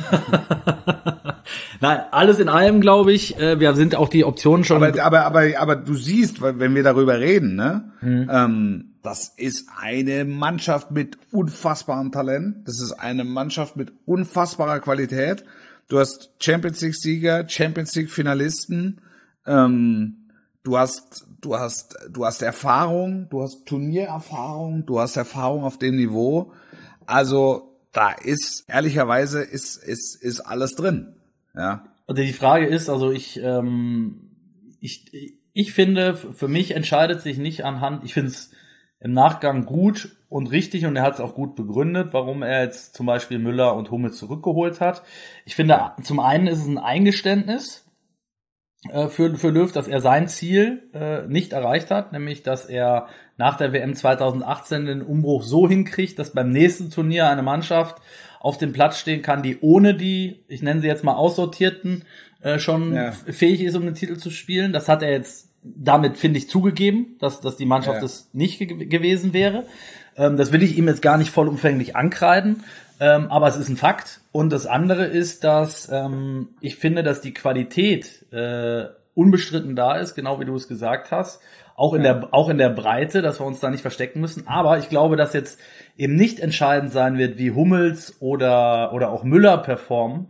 S2: Nein, alles in allem, glaube ich. Äh, wir sind auch die Optionen schon.
S1: Aber, aber, aber, aber du siehst, wenn wir darüber reden, ne? Hm. Ähm, das ist eine Mannschaft mit unfassbarem Talent. Das ist eine Mannschaft mit unfassbarer Qualität. Du hast Champions League Sieger, Champions League Finalisten. Ähm, Du hast, du hast, du hast Erfahrung, du hast Turniererfahrung, du hast Erfahrung auf dem Niveau. Also da ist ehrlicherweise ist ist ist alles drin. Ja.
S2: Also die Frage ist, also ich ähm, ich ich finde, für mich entscheidet sich nicht anhand. Ich finde es im Nachgang gut und richtig und er hat es auch gut begründet, warum er jetzt zum Beispiel Müller und Hummels zurückgeholt hat. Ich finde, zum einen ist es ein Eingeständnis für für Löw, dass er sein Ziel äh, nicht erreicht hat, nämlich dass er nach der W M zwanzig achtzehn den Umbruch so hinkriegt, dass beim nächsten Turnier eine Mannschaft auf dem Platz stehen kann, die ohne die, ich nenne sie jetzt mal Aussortierten, äh, schon ja. fähig ist, um den Titel zu spielen. Das hat er jetzt damit, finde ich, zugegeben, dass dass die Mannschaft ja. das nicht ge- gewesen wäre. Ähm, das will ich ihm jetzt gar nicht vollumfänglich ankreiden. Ähm, aber es ist ein Fakt. Und das andere ist, dass ähm, ich finde, dass die Qualität äh, unbestritten da ist, genau wie du es gesagt hast. Auch in ja. der auch in der Breite, dass wir uns da nicht verstecken müssen. Aber ich glaube, dass jetzt eben nicht entscheidend sein wird, wie Hummels oder oder auch Müller performen,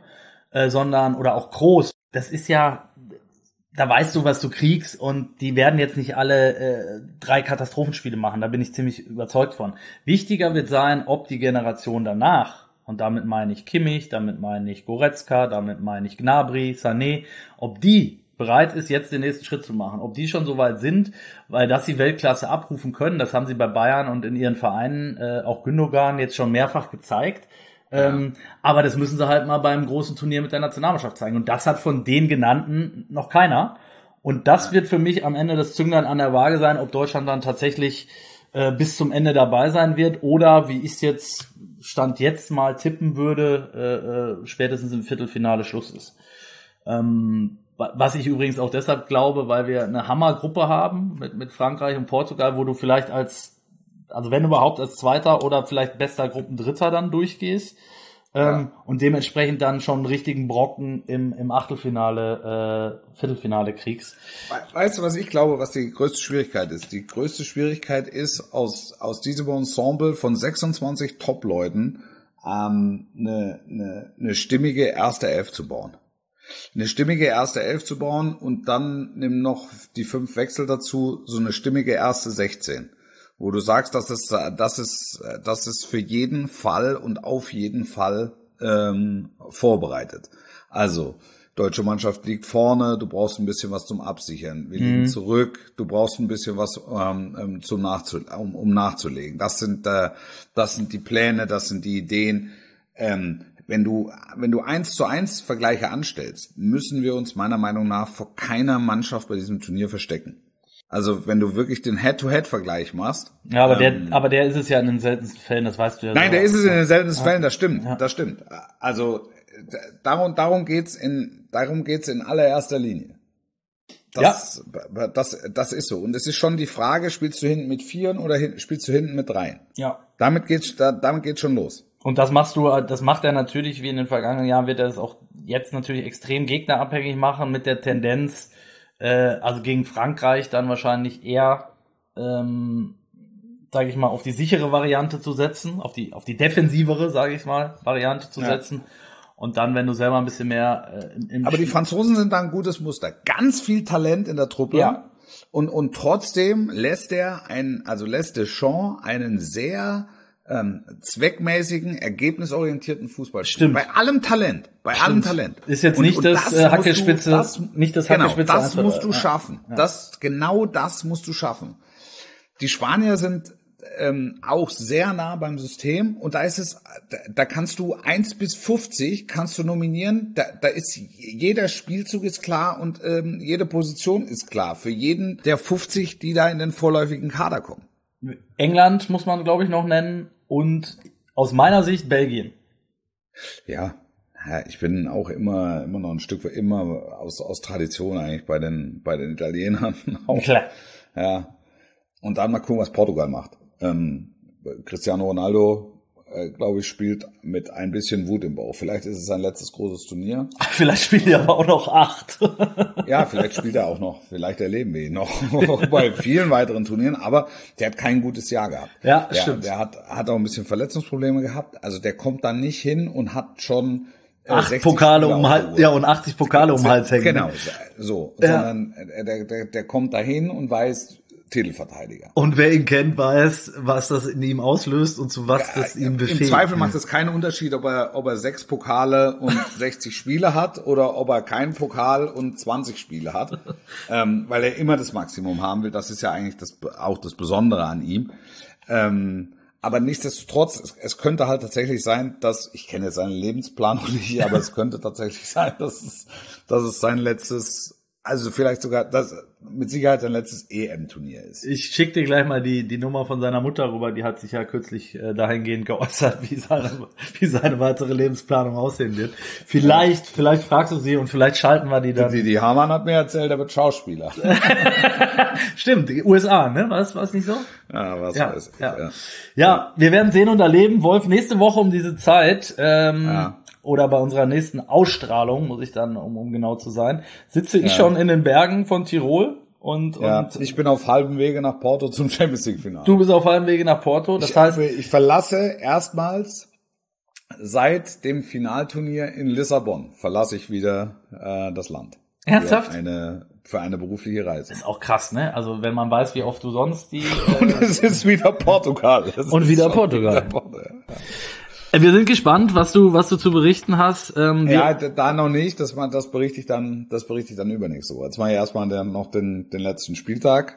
S2: äh, sondern, oder auch Kroos. Das ist ja, da weißt du, was du kriegst, und die werden jetzt nicht alle äh, drei Katastrophenspiele machen, da bin ich ziemlich überzeugt von. Wichtiger wird sein, ob die Generation danach, und damit meine ich Kimmich, damit meine ich Goretzka, damit meine ich Gnabry, Sané, ob die bereit ist, jetzt den nächsten Schritt zu machen, ob die schon so weit sind, weil dass sie Weltklasse abrufen können, das haben sie bei Bayern und in ihren Vereinen, äh, auch Gündogan, jetzt schon mehrfach gezeigt. Ähm, aber das müssen sie halt mal beim großen Turnier mit der Nationalmannschaft zeigen. Und das hat von den genannten noch keiner. Und das wird für mich am Ende das Zünglein an der Waage sein, ob Deutschland dann tatsächlich äh, bis zum Ende dabei sein wird oder, wie ich es jetzt Stand jetzt mal tippen würde, äh, äh, spätestens im Viertelfinale Schluss ist. Ähm, was ich übrigens auch deshalb glaube, weil wir eine Hammergruppe haben mit, mit Frankreich und Portugal, wo du vielleicht als Also wenn überhaupt als Zweiter oder vielleicht bester Gruppendritter dann durchgehst, ähm, ja. und dementsprechend dann schon einen richtigen Brocken im, im Achtelfinale, äh, Viertelfinale kriegst.
S1: Weißt du, was ich glaube, was die größte Schwierigkeit ist? Die größte Schwierigkeit ist, aus, aus diesem Ensemble von sechsundzwanzig Top-Leuten ähm, eine, eine, eine stimmige erste Elf zu bauen. Eine stimmige erste Elf zu bauen und dann nimm noch die fünf Wechsel dazu, so eine stimmige erste sechzehn. Wo du sagst, dass es, das ist, das ist für jeden Fall und auf jeden Fall ähm, vorbereitet. Also, deutsche Mannschaft liegt vorne, du brauchst ein bisschen was zum Absichern. Wir liegen mhm. zurück, du brauchst ein bisschen was ähm, zum Nachzu- um, um nachzulegen. Das sind, äh, das sind die Pläne, das sind die Ideen. Ähm, wenn du, wenn du eins zu eins Vergleiche anstellst, müssen wir uns meiner Meinung nach vor keiner Mannschaft bei diesem Turnier verstecken. Also wenn du wirklich den Head-to-Head-Vergleich machst.
S2: Ja, aber
S1: ähm,
S2: der, aber der ist es ja in den seltensten Fällen, das weißt du ja.
S1: Nein,
S2: so.
S1: der ist es in den seltensten
S2: ja.
S1: Fällen, das stimmt,
S2: ja.
S1: das stimmt. Also darum, darum geht's in, darum geht's in allererster Linie. Das, ja. das, das ist so. Und es ist schon die Frage, spielst du hinten mit Vieren oder hin, spielst du hinten mit Dreien?
S2: Ja.
S1: Damit geht's, da, damit geht's schon los.
S2: Und das machst du, das macht er natürlich, wie in den vergangenen Jahren, wird er das auch jetzt natürlich extrem gegnerabhängig machen mit der Tendenz, also gegen Frankreich dann wahrscheinlich eher, ähm, sage ich mal, auf die sichere Variante zu setzen, auf die auf die defensivere, sage ich mal, Variante zu ja. setzen. Und dann, wenn du selber ein bisschen mehr äh, im, im
S1: Aber die Franzosen sind da ein gutes Muster. Ganz viel Talent in der Truppe.
S2: Ja.
S1: Und und trotzdem lässt er einen, also lässt Deschamps einen sehr ähm, zweckmäßigen, ergebnisorientierten Fußball spielen.
S2: Stimmt.
S1: Bei allem Talent, bei
S2: Stimmt.
S1: allem Talent.
S2: Ist jetzt
S1: und,
S2: nicht
S1: und
S2: das,
S1: das
S2: äh, Hackelspitze,
S1: du, das,
S2: nicht das
S1: genau,
S2: Hackelspitze.
S1: Das musst du
S2: ja.
S1: schaffen.
S2: Ja.
S1: Das, genau das musst du schaffen. Die Spanier sind ähm, auch sehr nah beim System und da ist es, da, da kannst du eins bis fünfzig kannst du nominieren, da, da ist jeder Spielzug ist klar und ähm, jede Position ist klar für jeden der fünfzig, die da in den vorläufigen Kader kommen.
S2: England muss man, glaube ich, noch nennen und aus meiner Sicht Belgien.
S1: Ja, ich bin auch immer immer noch ein Stück immer aus aus Tradition eigentlich bei den bei den Italienern auch.
S2: Klar.
S1: Ja. Und dann mal gucken, was Portugal macht. Ähm, Cristiano Ronaldo, äh, glaube ich, spielt mit ein bisschen Wut im Bauch. Vielleicht ist es sein letztes großes Turnier.
S2: Vielleicht spielt er aber auch noch acht.
S1: Ja, vielleicht spielt er auch noch. Vielleicht erleben wir ihn noch bei vielen weiteren Turnieren. Aber der hat kein gutes Jahr gehabt.
S2: Ja,
S1: der,
S2: stimmt.
S1: Der hat, hat auch ein bisschen Verletzungsprobleme gehabt. Also der kommt dann nicht hin und hat schon äh,
S2: acht Pokale um Hals, ja, und achtzig Pokale um den Hals hängen.
S1: Genau, so.
S2: Ja.
S1: Sondern der, der, der kommt dahin und weiß, Titelverteidiger.
S2: Und wer ihn kennt, weiß, was das in ihm auslöst und zu was ja, das ihm befähigt.
S1: Im Zweifel macht es keinen Unterschied, ob er, ob er sechs Pokale und sechzig Spiele hat oder ob er keinen Pokal und zwanzig Spiele hat, ähm, weil er immer das Maximum haben will. Das ist ja eigentlich das, auch das Besondere an ihm. Ähm, aber nichtsdestotrotz, es, es könnte halt tatsächlich sein, dass, ich kenne jetzt seinen Lebensplan nicht, aber es könnte tatsächlich sein, dass es, dass es sein letztes, also vielleicht sogar, das mit Sicherheit sein letztes E M-Turnier ist.
S2: Ich schick dir gleich mal die die Nummer von seiner Mutter rüber, die hat sich ja kürzlich äh, dahingehend geäußert, wie seine wie seine weitere Lebensplanung aussehen wird. Vielleicht, ja. vielleicht fragst du sie und vielleicht schalten wir die dann.
S1: Die, die Hamann hat mir erzählt, er wird Schauspieler.
S2: Stimmt, die U S A, ne? War es war es nicht so?
S1: Ja, was
S2: ja,
S1: weiß ich.
S2: Ja.
S1: Ja.
S2: ja, wir werden sehen und erleben. Wolf, nächste Woche um diese Zeit, ähm,
S1: ja.
S2: oder bei unserer nächsten Ausstrahlung, muss ich dann, um, um genau zu sein, sitze ich
S1: ja.
S2: schon in den Bergen von Tirol und,
S1: ja,
S2: und
S1: ich bin auf halbem Wege nach Porto zum Champions League Finale.
S2: Du bist auf halbem Wege nach Porto, das
S1: ich,
S2: heißt,
S1: ich verlasse erstmals Seit dem Finalturnier in Lissabon verlasse ich wieder äh, das Land.
S2: Ernsthaft?
S1: Für eine, für eine berufliche Reise.
S2: Das ist auch krass, ne? Also wenn man weiß, wie oft du sonst die...
S1: Äh, und es ist wieder Portugal. Das
S2: und wieder Portugal. Wieder Portugal. Ja. Wir sind gespannt, was du was du zu berichten hast. Ähm,
S1: ja, da noch nicht. Das, das berichte ich dann, das berichte ich dann übernächste Woche. Jetzt mache ich erstmal den, noch den, den letzten Spieltag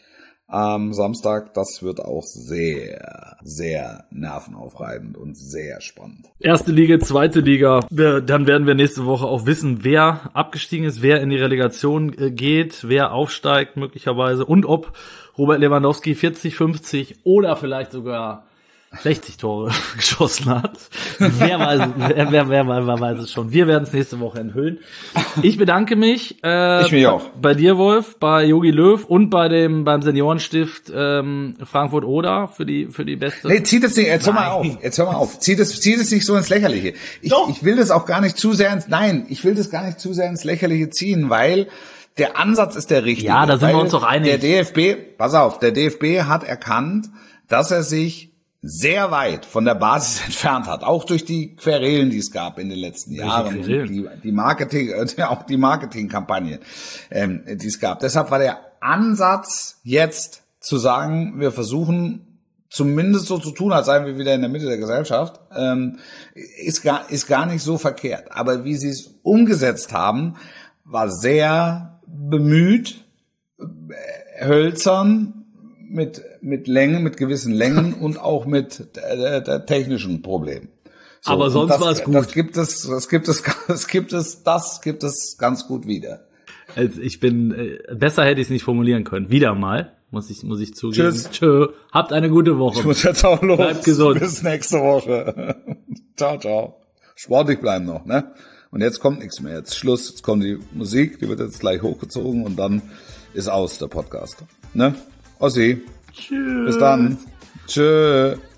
S1: am Samstag. Das wird auch sehr, sehr nervenaufreibend und sehr spannend.
S2: Erste Liga, zweite Liga. Dann werden wir nächste Woche auch wissen, wer abgestiegen ist, wer in die Relegation geht, wer aufsteigt möglicherweise und ob Robert Lewandowski vierzig, fünfzig oder vielleicht sogar sechzig Tore geschossen hat. Wer weiß, wer, wer, wer, wer weiß es schon. Wir werden es nächste Woche enthüllen. Ich bedanke mich. Äh,
S1: ich mich auch.
S2: Bei dir, Wolf, bei Jogi Löw und bei dem beim Seniorenstift ähm, Frankfurt Oder für die für die beste.
S1: Nee, zieh das nicht. Jetzt hör mal auf. Jetzt hör mal auf. Zieh das, zieh das nicht so ins Lächerliche. Ich,
S2: Doch.
S1: ich will das auch gar nicht zu sehr ins. Nein, ich will das gar nicht zu sehr ins Lächerliche ziehen, weil der Ansatz ist der richtige.
S2: Ja, da sind wir uns doch einig.
S1: Der D F B, pass auf, der D F B hat erkannt, dass er sich sehr weit von der Basis entfernt hat, auch durch die Querelen, die es gab in den letzten Jahren, die, die Marketing, auch die Marketingkampagne, ähm, die es gab. Deshalb war der Ansatz jetzt zu sagen, wir versuchen zumindest so zu tun, als seien wir wieder in der Mitte der Gesellschaft, ähm, ist gar ist gar nicht so verkehrt. Aber wie sie es umgesetzt haben, war sehr bemüht, äh, hölzern, mit mit Längen, mit gewissen Längen und auch mit äh, der technischen Problemen. So,
S2: aber sonst war es gut.
S1: Das gibt es, das gibt es, das gibt es, das gibt es ganz gut wieder.
S2: Also ich bin äh, besser hätte ich es nicht formulieren können. Wieder mal muss ich muss ich zugeben.
S1: Tschüss.
S2: Tschö. Habt eine gute Woche.
S1: Ich muss jetzt auch los.
S2: Bleibt gesund.
S1: Bis nächste Woche. Ciao, ciao. Sportlich bleiben noch, ne? Und jetzt kommt nichts mehr. Jetzt Schluss. Jetzt kommt die Musik. Die wird jetzt gleich hochgezogen und dann ist aus der Podcast. Ne? Ossi.
S2: Tschüss.
S1: Bis dann. Tschö.